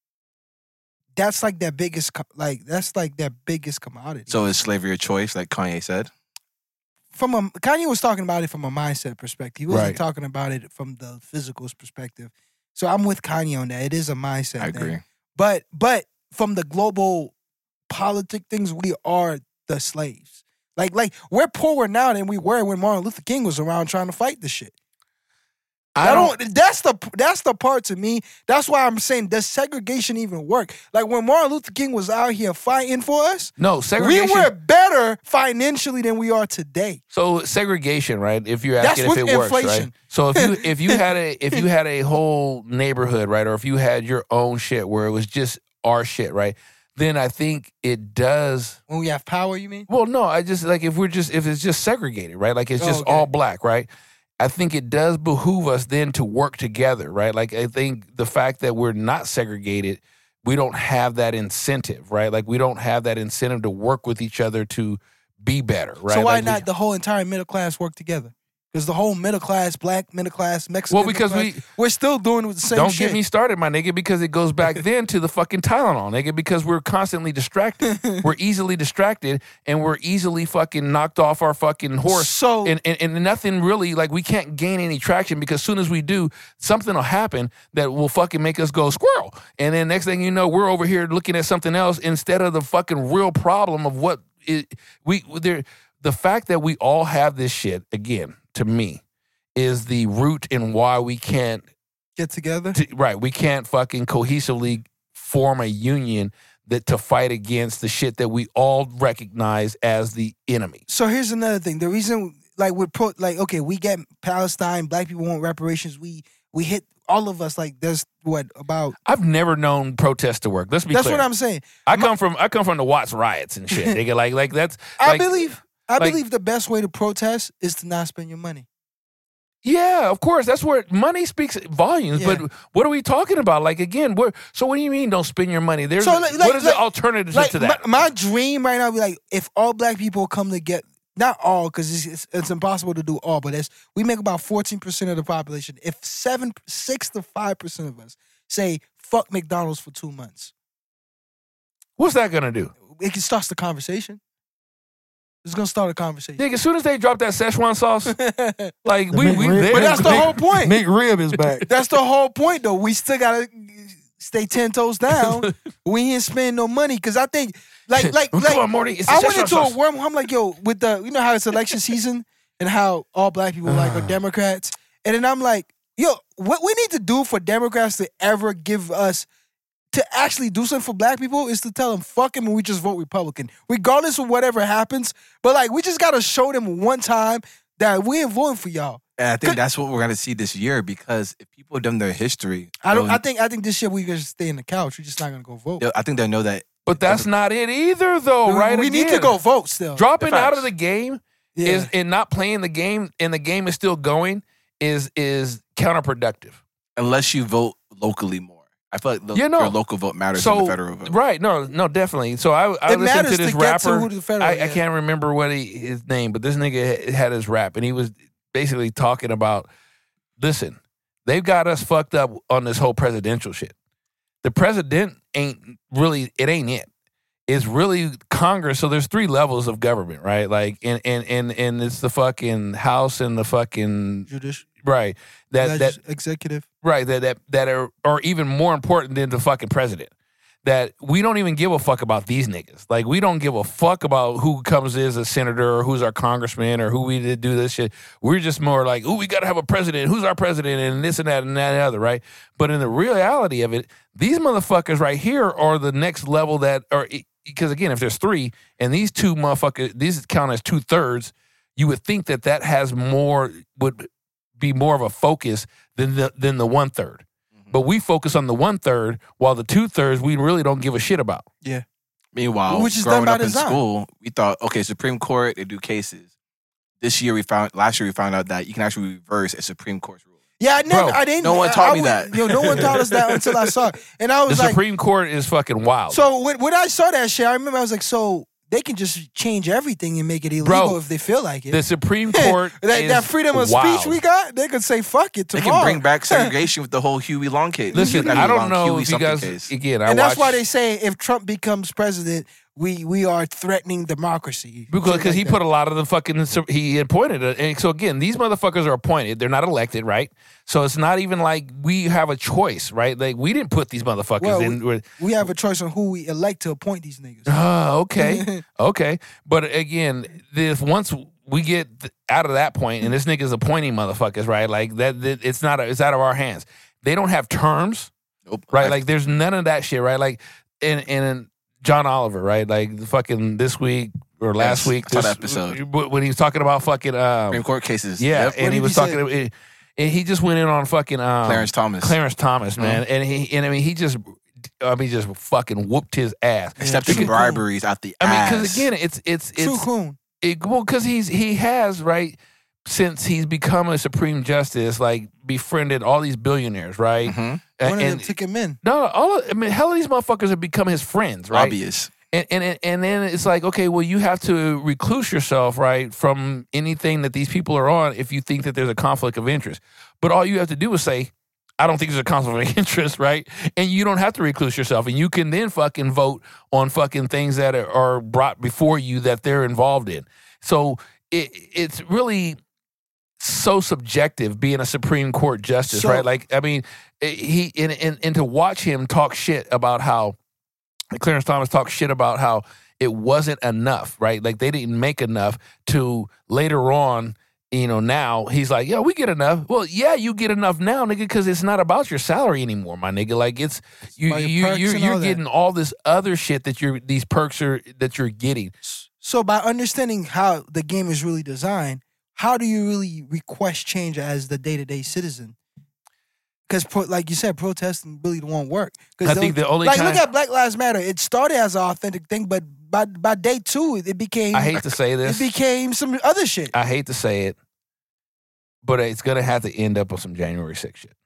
that's like their biggest co- like that's like their biggest commodity. So is slavery a choice, like Kanye said? from a Kanye was talking about it from a mindset perspective. He wasn't Right. talking about it from the physical perspective. So I'm with Kanye on that. It is a mindset. I thing. agree. But but from the global politic things, we are the slaves. Like like we're poorer now than we were when Martin Luther King was around trying to fight this shit. I don't, That's the that's the part to me. That's why I'm saying, does segregation even work? Like when Martin Luther King was out here fighting for us, No, segregation. we were better financially than we are today. So segregation, right? If you're That's asking if with it works, right? inflation. So if you if you had a if you had a whole neighborhood, right, or if you had your own shit where it was just our shit, right, then I think it does. When we have power, you mean? Well, no, I just like if we're just if it's just segregated, right? Like it's Oh, just okay. all black, right? I think it does behoove us then to work together, right? Like I think the fact that we're not segregated, we don't have that incentive, right? Like we don't have that incentive to work with each other to be better, right? So why Like, we- not the whole entire middle class work together? Because the whole middle class, black middle class, Mexican. Well, because middle class, we- we're still doing the same Don't shit. get me started, my nigga, because it goes back then to the fucking Tylenol, nigga, because we're constantly distracted. We're easily distracted and we're easily fucking knocked off our fucking horse. So- and, and, and nothing really, like, we can't gain any traction because as soon as we do, something will happen that will fucking make us go squirrel. And then next thing you know, we're over here looking at something else instead of the fucking real problem of what it, we, there, the fact that we all have this shit, again, to me, is the root in why we can't Get together. to- right, we can't fucking cohesively form a union that to fight against the shit that we all recognize as the enemy. So here's another thing. The reason, like, with pro, like, okay, we get Palestine, black people want reparations. We we hit all of us. Like, there's what about? I've never known protest to work. Let's be That's clear. what I'm saying. I come from I come from the Watts riots and shit. Nigga, like like that's I like, believe. I like- believe the best way to protest is to not spend your money. yeah, of course. That's where money speaks volumes. Yeah. But what are we talking about? Like again, what? So what do you mean? Don't spend your money? There's So, like- like- what is like- the alternative Like to my, that? my dream right now be like if all black people come to get not all because it's, it's it's impossible to do all, but as we make about fourteen percent of the population. If seven six to five percent of us say fuck McDonald's for two months, What's that gonna do? it can start the conversation. It's gonna start a conversation. Nigga, as soon as they drop that Szechuan sauce, like The we we McRib- there. But that's the Mc- whole point. McRib is back. That's the whole point, though. We still gotta stay ten toes down. We ain't spending no money because I think, like, like, Come like, on, Morty. It's the I went Szechuan into a sauce. wormhole. I'm like, yo, with the, you know how it's election season and how all black people like are Democrats, and then I'm like, yo, what we need to do for Democrats to ever give us to actually do something for black people is to tell them fuck him and we just vote Republican, regardless of whatever happens. But like, we just gotta show them one time that we ain't voting for y'all. And I think Could- that's what we're gonna see this year because if people have done their history, I don't. they'll- I think. I think this year we gonna stay in the couch. We're just not gonna go vote. they'll- I think they'll know that. But that's not it either, though, We- right? We need to Again, go vote still. dropping The out facts. of the game Yeah. is and not playing the game, and the game is still going is is counterproductive. Unless you vote locally more, I feel like the, Yeah, no. your local vote matters So than the federal vote. right, no, no, definitely. So I I It listened matters to to this get to rapper. who the federal- I, I yeah. can't remember what he, his name, but this nigga had his rap, and he was basically talking about. Listen, they've got us fucked up on this whole presidential shit. The president ain't really, it ain't it. It's really Congress. So there's three levels of government, right? Like, and and and and it's the fucking House and the fucking Judicial, right that that executive. right that that that are are even more important than the fucking president. That we don't even give a fuck about these niggas. Like, we don't give a fuck about who comes as a senator or who's our congressman or who we did do this shit. We're just more like, ooh, we got to have a president. Who's our president? And this and that and that and other, right? But in the reality of it, these motherfuckers right here are the next level that are, because again, if there's three and these two motherfuckers, these count as two thirds, you would think that that has more, would be more of a focus than the, than the one third. But we focus on the one third, while the two thirds we really don't give a shit about. Yeah. Meanwhile, Which is growing done by up in design. school, we thought, okay, Supreme Court, they do cases. This year we found, last year we found out that you can actually reverse a Supreme Court ruling. Yeah, I never. Bro, I didn't. no one I- taught I me would- that. Yo, no one taught us that until I saw it, and I The was like, Supreme Court is fucking wild. so when, when I saw that shit, I remember I was like, so they can just change everything and make it illegal Bro, if they feel like it. the Supreme Court that, is that freedom of wild. speech we got, they could say fuck it They tomorrow. can bring back segregation with the whole Huey Long case. Listen, mean, I don't Long, know Huey if you something guys, case. again, I and that's why watched- they say if Trump becomes president, we we are threatening democracy. Because Shit cause like he that. put a lot of the fucking, he appointed it. And so again, these motherfuckers are appointed. They're not elected, right? So it's not even like we have a choice, right? Like, we didn't put these motherfuckers Well, in. We're- we have a choice on who we elect to appoint these niggas. Oh, okay. Okay. But again, this once we get th- out of that point and this nigga's appointing motherfuckers, right? Like that, that it's not, it's out of our hands. They don't have terms, Nope. right? Like there's none of that shit, right? Like, and, and John Oliver, right? Like the fucking this week or last Yes, week, I saw this, that episode. w- when he was talking about fucking, um, Supreme Court cases. yeah, Yep. and he did was he talking, and and he just went in on fucking um, Clarence Thomas. Clarence Thomas, man, and he, and I mean, he just, I mean, just fucking whooped his ass. Accepting Because- briberies out the I mean, ass. because again, it's it's Too it's cool. it, well, because he's he has right since he's become a Supreme Justice, like befriended all these billionaires, right? Mhm. A- One of them and took him in. no, all of, I mean, hell of these motherfuckers have become his friends, right? Obvious. And, and and then it's like, okay, well, you have to recluse yourself, right, from anything that these people are on if you think that there's a conflict of interest. But all you have to do is say, I don't think there's a conflict of interest, right? And you don't have to recluse yourself. And you can then fucking vote on fucking things that are, are brought before you that they're involved in. So it, it's really so subjective being a Supreme Court justice, So- right? Like, I mean, he and, and, and to watch him talk shit about how, Clarence Thomas talked shit about how it wasn't enough, right? Like they didn't make enough to later on, you know, now he's like, yeah, we get enough. Well, yeah, you get enough now, nigga, because it's not about your salary anymore, my nigga. Like it's you, about your you perks you're, and you're all that. getting all this other shit that you're these perks are that you're getting. So by understanding how the game is really designed, how do you really request change as the day-to-day citizen? Because, pro- like you said, protesting really won't work. 'Cause I think the only like kind- look at Black Lives Matter. It started as an authentic thing, but by by day two, it became I hate to say it this. became some other shit. I hate to say it, but it's gonna have to end up with some January sixth shit.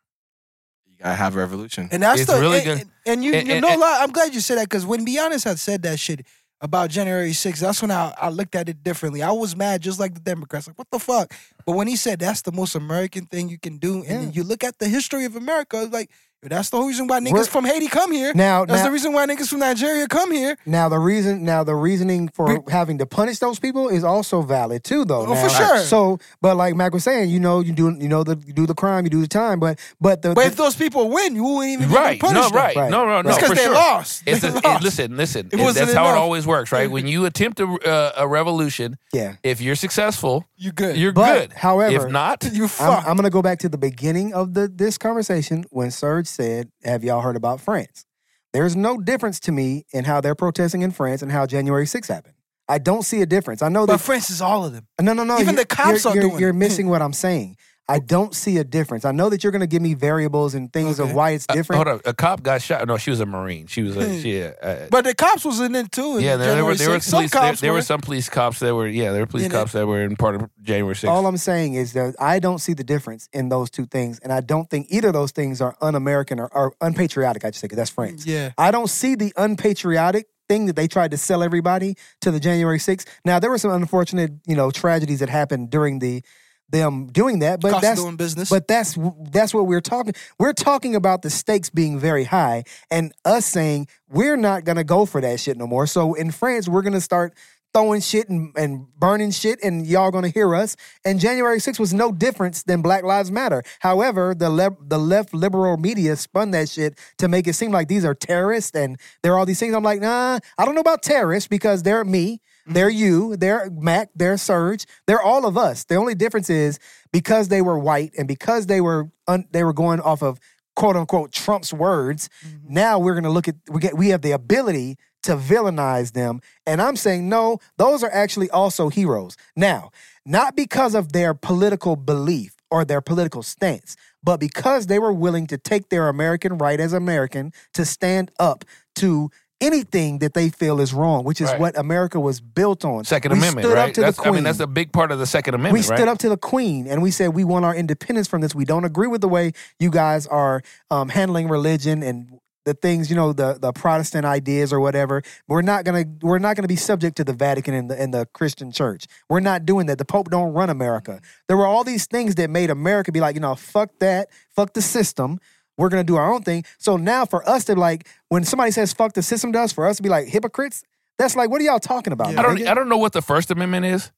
You gotta have a revolution. And that's It's the really and, good. and, and you, And- you and- know, and- lie, I'm glad you said that because when Beyonce had said that shit about January sixth, that's when I, I looked at it differently. I was mad just like the Democrats, like what the fuck. But when he said that's the most American thing you can do, and Yeah. then you look at the history of America, it's like that's the whole reason why niggas We're- from Haiti come here. Now, That's now, the reason why niggas from Nigeria come here. now the reason, now the reasoning for having to punish those people is also valid too, though. Oh, now. for sure. So, but like Mac was saying, you know, you do, you know, the you do the crime, you do the time, but but the, But the- if those people win, you wouldn't even Right? punish No, them. right? Right. No, no, no. It's because for they sure. lost. It's They a, it, lost. listen, listen. It It- wasn't that's how it enough. always works, right? When you attempt a, uh, a revolution, yeah. if you're successful, You good. you're But, good. however, if not, you I'm, fuck. I'm gonna go back to the beginning of the this conversation when Serge said, "Have y'all heard about France?" There's no difference to me in how they're protesting in France and how January sixth happened. I don't see a difference. I know But that France is all of them. no, no, no. even you're- the cops you're, are you're, doing You're it. missing what I'm saying. I don't see a difference. I know that you're going to give me variables and things Okay. of why it's Uh, different. hold on, a cop got shot. No, she was a Marine. She was a she. Uh, But the cops was in it too. in yeah, there, there were January there were sixth. police. Some There, cops there were were. some police cops that were yeah, there were police In it. cops that were in part of January sixth. All I'm saying is that I don't see the difference in those two things, and I don't think either of those things are un-American or, or unpatriotic. I just say 'cause that's France. Yeah. I don't see the unpatriotic thing that they tried to sell everybody to the January sixth. Now there were some unfortunate, you know, tragedies that happened during the them doing that, but Cost of that's doing business. But that's that's what we're talking. We're talking about the stakes being very high, and us saying we're not gonna go for that shit no more. So in France, we're gonna start throwing shit and, and burning shit, and y'all gonna hear us. And January sixth was no difference than Black Lives Matter. However, the le- the left liberal media spun that shit to make it seem like these are terrorists and there are all these things. I'm like, nah, I don't know about terrorists because they're me. They're you, they're Mac, they're Serge, they're all of us. The only difference is because they were white and because they were un- they were going off of quote unquote Trump's words. Now we're gonna look at we get we have the ability to villainize them, and I'm saying no, those are actually also heroes. Now, not because of their political belief or their political stance, but because they were willing to take their American right as American to stand up to anything that they feel is wrong, which is Right. what America was built on. Second we Amendment, stood right? Up to That's, the Queen. I mean, that's a big part of the Second Amendment, We stood right? up to the Queen and we said we want our independence from this. We don't agree with the way you guys are um, handling religion and the things, you know, the the Protestant ideas or whatever. We're not gonna we're not gonna be subject to the Vatican and the and the Christian Church. We're not doing that. The Pope don't run America. There were all these things that made America be like, you know, fuck that, fuck the system. We're gonna do our own thing. So now for us to like, when somebody says fuck the system to us, for us to be like hypocrites, that's like, what are y'all talking about? I don't. nigga? I don't know what the First Amendment is.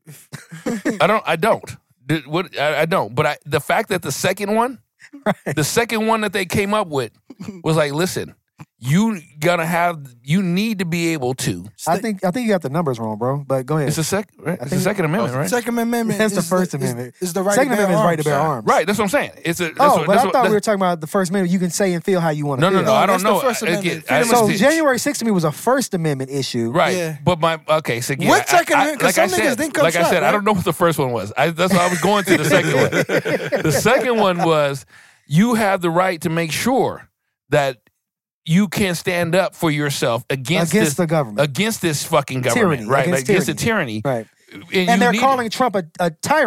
I don't. I don't. Did- What I, I don't. But I, the fact that the second one, the second one that they came up with, was like, listen, you gotta have. You need to be able to. I think I think you got the numbers wrong, bro. But go ahead. It's the second. Right? It's the think- Second Amendment, right? Second Amendment. That's the is First is- Amendment. Is, the right Second to bear Amendment is right to bear arms. arms. Right. That's what I'm saying. It's a. That's Oh, what, but that's I what, thought we that's- were talking about the First Amendment. You can say and feel how you want to No, no, feel. no. I don't that's the know. First I- Amendment. again, I- Freedom of So speech. January sixth to me was a First Amendment issue. Right. Yeah. But my okay. So again, What I- Second I, Amendment? 'Cause like I some niggas said, didn't come like I shot, said, I right? don't know what the first one was. I, that's why I was going to the second one. The second one was you have the right to make sure that you can stand up for yourself against Against this, the government. against this fucking government, Tyranny, right? against Like, against the tyranny, Right. And, And you they're need- calling Trump a, a tyrant,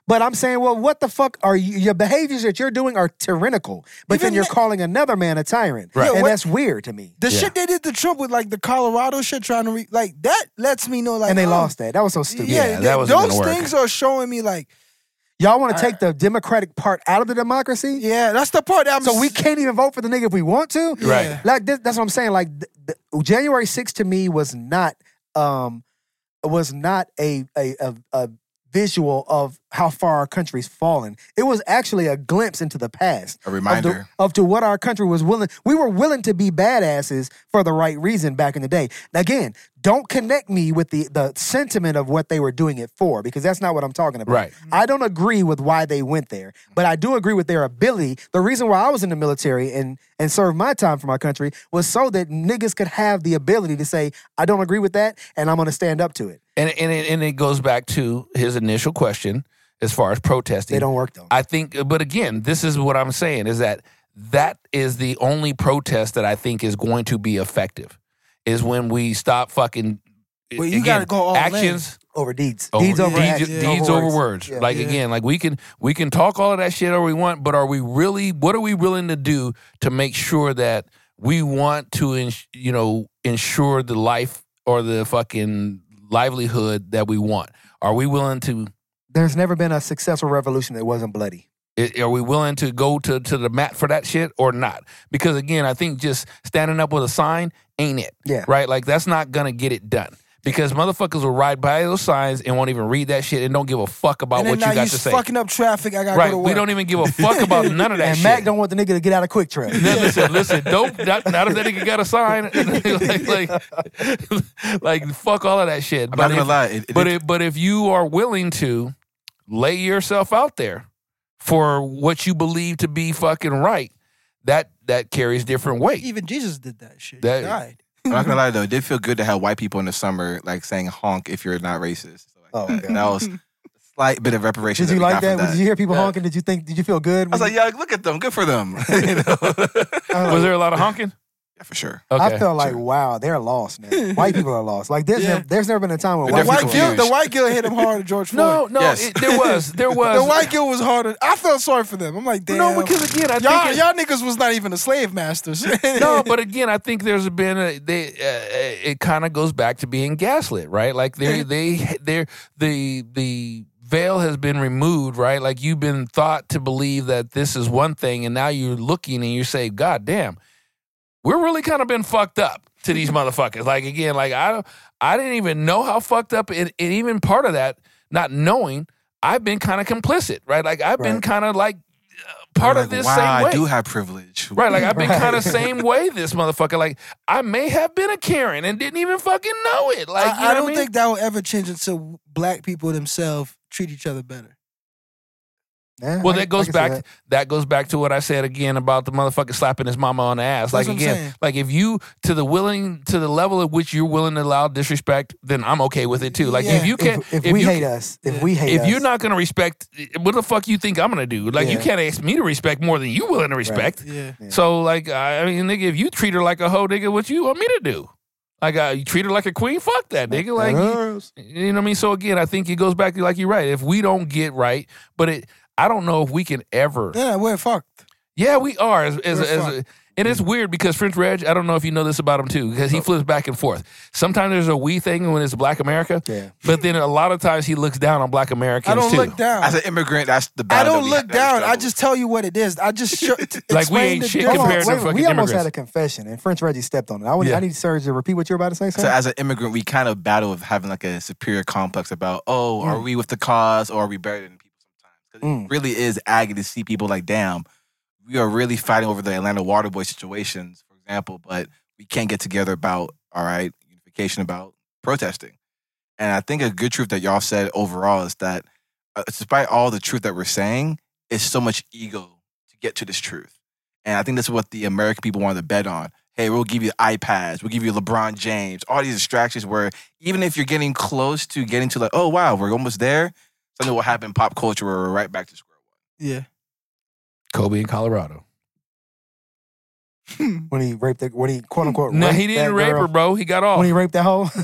But I'm saying, well, what the fuck are you? Your behaviors that you're doing are tyrannical. But Even then you're that- calling another man a tyrant. Right. And Yeah, what- that's weird to me. The Yeah. shit they did to Trump with like the Colorado shit, trying to re- like that lets me know like And they oh, lost that. That was so stupid. Yeah, Yeah, th- that wasn't those gonna work. things are showing me like Y'all want to take the democratic part out of the democracy? yeah, that's the part that I'm. So we can't even vote for the nigga if we want to? Right. Like this, that's what I'm saying. Like th- th- January sixth to me was not um was not a a, a a visual of how far our country's fallen. It was actually a glimpse into the past. A Of, reminder. the, of to what our country was willing. We were willing to be badasses for the right reason back in the day. Again, don't connect me with the the sentiment of what they were doing it for, because that's not what I'm talking about. Right. I don't agree with why they went there, but I do agree with their ability. The reason why I was in the military and and served my time for my country was so that niggas could have the ability to say, I don't agree with that, and I'm going to stand up to it. And and it, and it goes back to his initial question as far as protesting. They don't work though. I think, but again, this is what I'm saying is that that is the only protest that I think is going to be effective. Is when we stop fucking. Well, you again, gotta go all in. actions. Over deeds. Over, deeds over deeds, actions. deeds over words. Yeah. Like Yeah. again, like we can we can talk all of that shit all we want, but are we really? What are we willing to do to make sure that we want to, ins- you know, ensure the life or the fucking livelihood that we want? Are we willing to? There's never been a successful revolution that wasn't bloody. i- Are we willing to go to to the mat for that shit or not? Because again, I think just standing up with a sign ain't it. Yeah. Right? Like that's not gonna get it done. Because motherfuckers will ride by those signs and won't even read that shit and don't give a fuck about and then what now you got you to say. fucking up traffic. I gotta Right? go to work. We don't even give a fuck about none of that And shit. Mac don't want the nigga to get out of Quick Trip. No, listen, listen, don't not, not if that nigga got a sign. like, like, like, fuck all of that shit. I'm not gonna if, lie. It, it, but if, but if you are willing to lay yourself out there for what you believe to be fucking right, that that carries different weight. Even Jesus did that shit. That- he died. I'm not gonna lie though, it did feel good to have white people in the summer like saying honk if you're not racist. So, like, Oh, that, God. that was a slight bit of reparation. Did you we like got from that? Did you hear people Yeah. honking? Did you think? Did you feel good? I was like, yeah, look at them, good for them. You know? Was there a lot of honking? Yeah, for sure. Okay. I felt like, wow, they're lost now. White people are lost. Like there's Yeah. never, there's never been a time when The The white white definitely people. guilt, confused. the white guilt hit him hard at George Floyd. no, no, Yes. it, there was, there was. The white guilt was harder. I felt sorry for them. I'm like, damn. no, because again, I y'all, think it- y'all niggas was not even the slave masters. no, but again, I think there's been a, they. Uh, it kind of goes back to being gaslit, right? Like they, they, they, the the veil has been removed, right? Like you've been thought to believe that this is one thing, and now you're looking and you say, "God damn, we're really kind of been fucked up to these motherfuckers." Like again, like I don't, I didn't even know how fucked up, and, and even part of that, not knowing, I've been kind of complicit, right? Like I've been Right. kind of like uh, part They're of like, this wow, same way. I do have privilege. Right, like I've been Right. kind of same way. This motherfucker, like I may have been a Karen and didn't even fucking know it. Like you know I, I what don't I mean? think that will ever change until black people themselves treat each other better. Yeah, Well, I- that goes I can see back. that. That goes back to what I said again about the motherfucker slapping his mama on the ass. That's like what I'm again, saying. like if you to the willing to the level at which you're willing to allow disrespect, then I'm okay with it too. Like Yeah. if you can't, If, if we you hate can- us, if we hate if us, you're not gonna respect, what the fuck you think I'm gonna do? Like you Yeah. can't ask me to respect more than you willing to respect. Yeah. Yeah. So like I mean, nigga, if you treat her like a hoe, nigga, what you want me to do? Like uh, you treat her like a queen? Fuck that, nigga. Like you, you know what I mean? So again, I think it goes back to like you're right. If we don't get right, but it, I don't know if we can ever. Yeah, we're fucked. Yeah, we are. As, as, We're as, fucked. and it's weird because French Reg, I don't know if you know this about him too, because he flips back and forth. Sometimes there's a we thing when it's Black America, Yeah. but then a lot of times he looks down on Black Americans I don't too. look down. As an immigrant, that's the I battle. don't that we look have to down. I struggle just tell you what it is. I just sh- Like, we ain't shit Hold on, compared to wait, fucking we almost immigrants. had a confession, and French Reggie stepped on it. I, would, Yeah. I need Serge to repeat what you're about to say. So Sir? as an immigrant, we kind of battle with having like a superior complex about, oh, are we with the cause or are we better than people sometimes? 'Cause Mm. it really is agony to see people like, damn, we are really fighting over the Atlanta Waterboy situations, for example, but we can't get together about, all right, unification about protesting. And I think a good truth that y'all said overall is that uh, despite all the truth that we're saying, it's so much ego to get to this truth. And I think that's what the American people wanted to bet on. Hey, we'll give you iPads, we'll give you LeBron James, all these distractions where even if you're getting close to getting to like, oh, wow, we're almost there, something will happen in pop culture where we're right back to square one. Yeah. Kobe in Colorado. when he raped the, when he quote unquote No, raped he didn't that rape girl? her, bro. He got off. When he raped that hoe?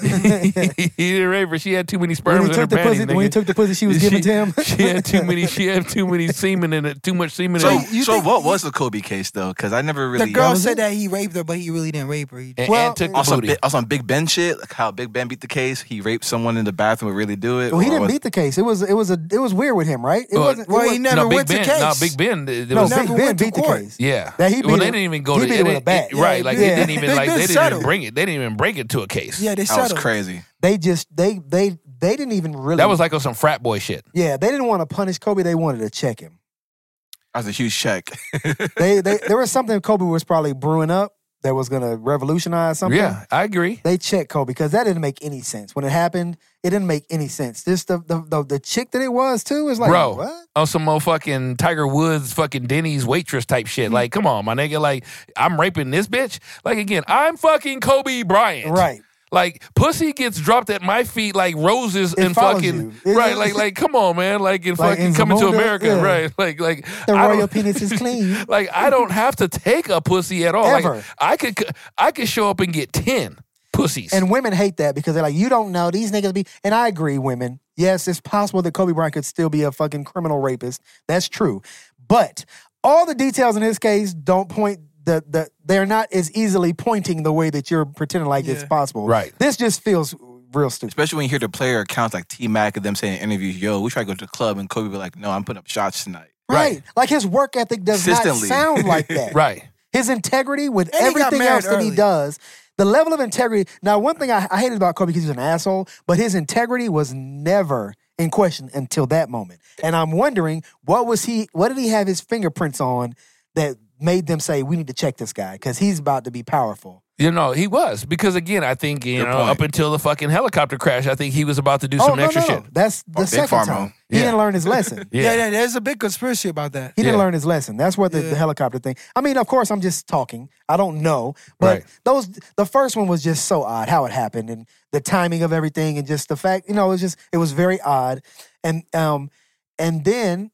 he didn't rape her. She had too many when sperms he in her took the panties. pussy, nigga. when he took the pussy she was giving to him. She had too many. She had too many semen in it. Too much semen. So, in it. you so think- what was the Kobe case though? Because I never really The girl was said it? that he raped her, but he really didn't rape her. He And, Well, and took the also booty. Bi- also on Big Ben shit, like how Big Ben beat the case. He raped someone in the bathroom. Would really do it. Well, he or didn't was- beat the case. It was it was a it was weird with him, right? It Well, wasn't. It well, was, he never no, Big went to Ben. case. No, Big Ben. There no, was, never Big Ben went to beat the court. case. yeah. That he beat well, it- they didn't even go he to beat they it with a didn't- bat. Right, Yeah, like Big they Ben- didn't even Big like Ben they didn't settled. even bring it. They didn't even bring it to a case. Yeah, they That was settled. crazy. They just they they they didn't even really. That was like on some frat boy shit. yeah. They didn't want to punish Kobe. They wanted to check him. That was a huge check. They they there was something Kobe was probably brewing up that was gonna revolutionize something. Yeah, I agree. They checked Kobe because that didn't make any sense when it happened. It didn't make any sense. Just the the the, the chick that it was too is like, Bro, what? on some more fucking Tiger Woods fucking Denny's waitress type shit. Like, come on, my nigga. Like, I'm raping this bitch. Like, again, I'm fucking Kobe Bryant. Right. Like, pussy gets dropped at my feet like roses It and follows fucking you. It- right. Like, like, come on, man. Like in Like fucking in Coming to Zamunda, America, yeah. right? Like, like The I royal don't- penis is clean. Like, I don't have to take a pussy at all. Ever. Like, I could, I could show up and get ten pussies. And women hate that because they're like, you don't know these niggas be. And I agree, women. Yes, it's possible that Kobe Bryant could still be a fucking criminal rapist. That's true. But all the details in this case don't point. The, the, they're not as easily pointing the way that you're pretending like it's Yeah. possible. Right. This just feels real stupid. Especially when you hear the player accounts like T Mac and them saying in interviews, yo, we try to go to the club, and Kobe be like, no, I'm putting up shots tonight. Right. Right. Like his work ethic does not Consistently. sound like that. right. His integrity with And he got everything married else that he early. does. The level of integrity. Now, one thing I, I hated about Kobe because he was an asshole, but his integrity was never in question until that moment. And I'm wondering, what was he? What did he have his fingerprints on that made them say we need to check this guy because he's about to be powerful? You know, he was. Because again, I think, you Good know, point. up until the fucking helicopter crash, I think he was about to do Oh some no, extra no, no. shit. That's the Big second Pharma. time. He Yeah. didn't learn his lesson. Yeah. Yeah, yeah, there's a big conspiracy about that. He didn't Yeah. learn his lesson. That's what the, Yeah. the helicopter thing. I mean, of course, I'm just talking. I don't know, but Right. those the first one was just so odd how it happened and the timing of everything and just the fact, you know, it was just it was very odd. And um and then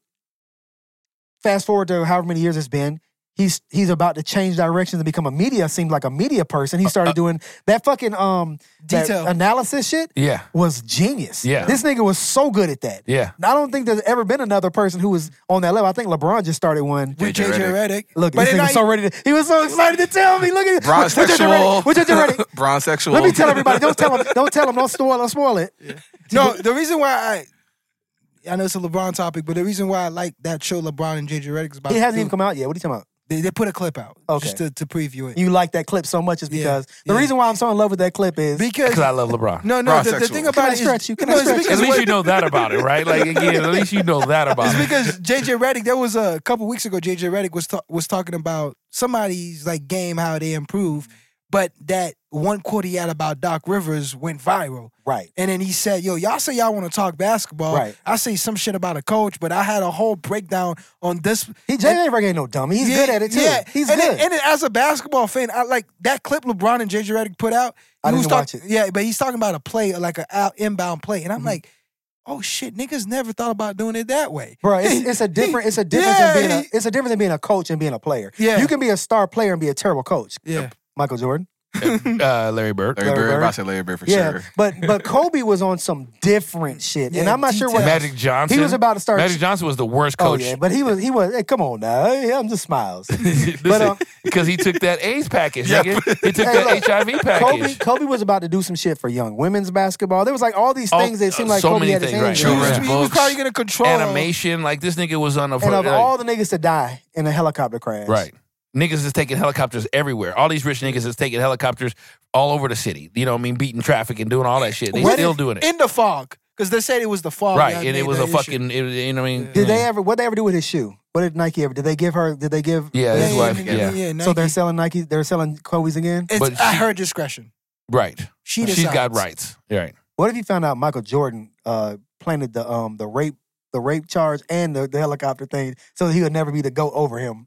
fast forward to however many years it's been. He's he's about to change directions and become a media. Seemed like a media person. He started doing that fucking um that Detail. analysis shit. Yeah. Was genius. Yeah. This nigga was so good at that. Yeah. I don't think there's ever been another person who was on that level. I think LeBron just started one. With J J J J Redick. Redick. Look, but this then nigga I- was so ready to, he was so excited to tell me. Look at Bron J J sexual. Redick. With J J Redick. Bron sexual. Let me tell everybody. Don't tell him. Don't tell him. Don't spoil. Don't spoil it. No, the reason why I I know it's a LeBron topic, but the reason why I like that show LeBron and J J Redick is about He hasn't to even come out yet. What are you talking about? They, they put a clip out Okay. just to, to preview it. You like that clip so much is Yeah, because the yeah. reason why I'm so in love with that clip is because Because I love LeBron. no, no, Bron the, the sexual. thing Can about I it is stretch you? Can no, I it's stretch you? because At least what- you know that about it, right? Like, again, at least you know that about It's it. because J J Redick, there was a, couple weeks ago, J J Redick was ta- was talking about somebody's like game, how they improve, but that one quote he had about Doc Rivers went viral. right. And then he said, yo, y'all say y'all want to talk basketball. Right. I say some shit about a coach, but I had a whole breakdown on this. He J J Redick ain't no dummy. He's good at it too. Yeah. He's and good. Then, and then as a basketball fan, I like that clip LeBron and J J Redick put out. I he didn't was watch talk- it. Yeah, but he's talking about a play, like an out, inbound play. And I'm Mhm. like, oh shit, niggas never thought about doing it that way. Bro, it's, it's a different. It's a difference Yeah, in being a. he- It's a difference in being a coach and being a player. Yeah. You can be a star player and be a terrible coach. Yeah. Michael Jordan. Uh, Larry Bird. Larry Larry Bird. Bird. About to say Larry Bird for Yeah, sure. but but Kobe was on some different shit, and Yeah, I'm not sure what details. Magic Johnson. he was about to start. Magic Johnson was the worst oh coach. yeah, but he was he was. Hey, come on now, hey, I'm just smiles. Listen, uh, because he took that AIDS package, Yeah. nigga. He took Hey, that look, H I V Kobe package. Kobe was about to do some shit for young women's basketball. There was like all these Oh, things that seemed uh, like so Kobe many had his things, hands right. in. He was, Children's he was books. probably going to control Animation, like this nigga was on a And of like, all the niggas to die in a helicopter crash, right. Niggas is taking helicopters everywhere. All these rich niggas is taking helicopters all over the city. You know what I mean? Beating traffic and doing all that shit. They What still if- doing it. in the fog. Because they said it was the fog. Right. that And made it was the a issue. fucking, it, you know what I mean? Did they ever? What they ever do with his shoe? What did Nike ever? Did they give her? Did they give? Yeah, Yeah, his yeah, wife, yeah, yeah. yeah, So they're Nike. selling Nike. They're selling Kobe's again. It's But at she- her discretion. Right. She She's decides. got rights. Right. What if you found out Michael Jordan uh, planted the um the rape the rape charge and the, the helicopter thing so he would never be the goat over him?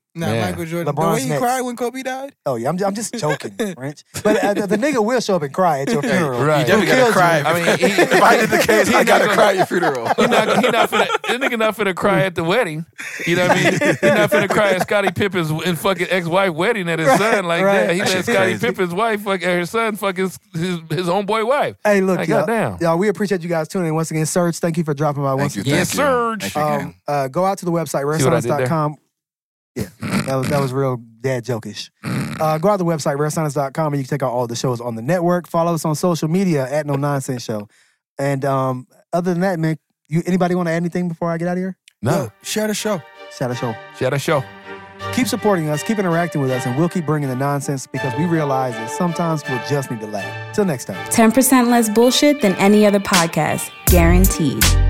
Nah, Yeah. Michael Jordan. LeBron's the way he next. cried when Kobe died. Oh yeah, I'm, I'm just joking, French. But uh, the, the nigga will show up and cry at your funeral. Right. You definitely Who gotta kills cry. you? I mean, he, if I did the case, he I gotta not cry gonna- at your funeral. He not, he not finna, this nigga not finna cry at the wedding. You know what I mean? He not finna cry at Scottie Pippen's and fucking ex-wife wedding at his son like right. that. He That let shit's Scottie crazy. Pippen's wife fuck her son fuck his his, his homeboy wife. Hey, look, Like, y'all, goddamn. y'all, we appreciate you guys tuning in once again. Serge, thank you for dropping by once Thank you. again. Yes, thank you. Serge. Thank you again. Um, uh, go out to the website, rare See what I science did there? dot com. Yeah, that was that was real dad jokish. Uh, go out to the website, rare science dot com, and you can check out all the shows on the network. Follow us on social media at No Nonsense Show. And um, other than that, man, you anybody want to add anything before I get out of here? No. Yo, share the show. Shout out show. Shut a show. Keep supporting us, keep interacting with us, and we'll keep bringing the nonsense because we realize that sometimes we'll just need to laugh. Till next time. ten percent less bullshit than any other podcast. Guaranteed.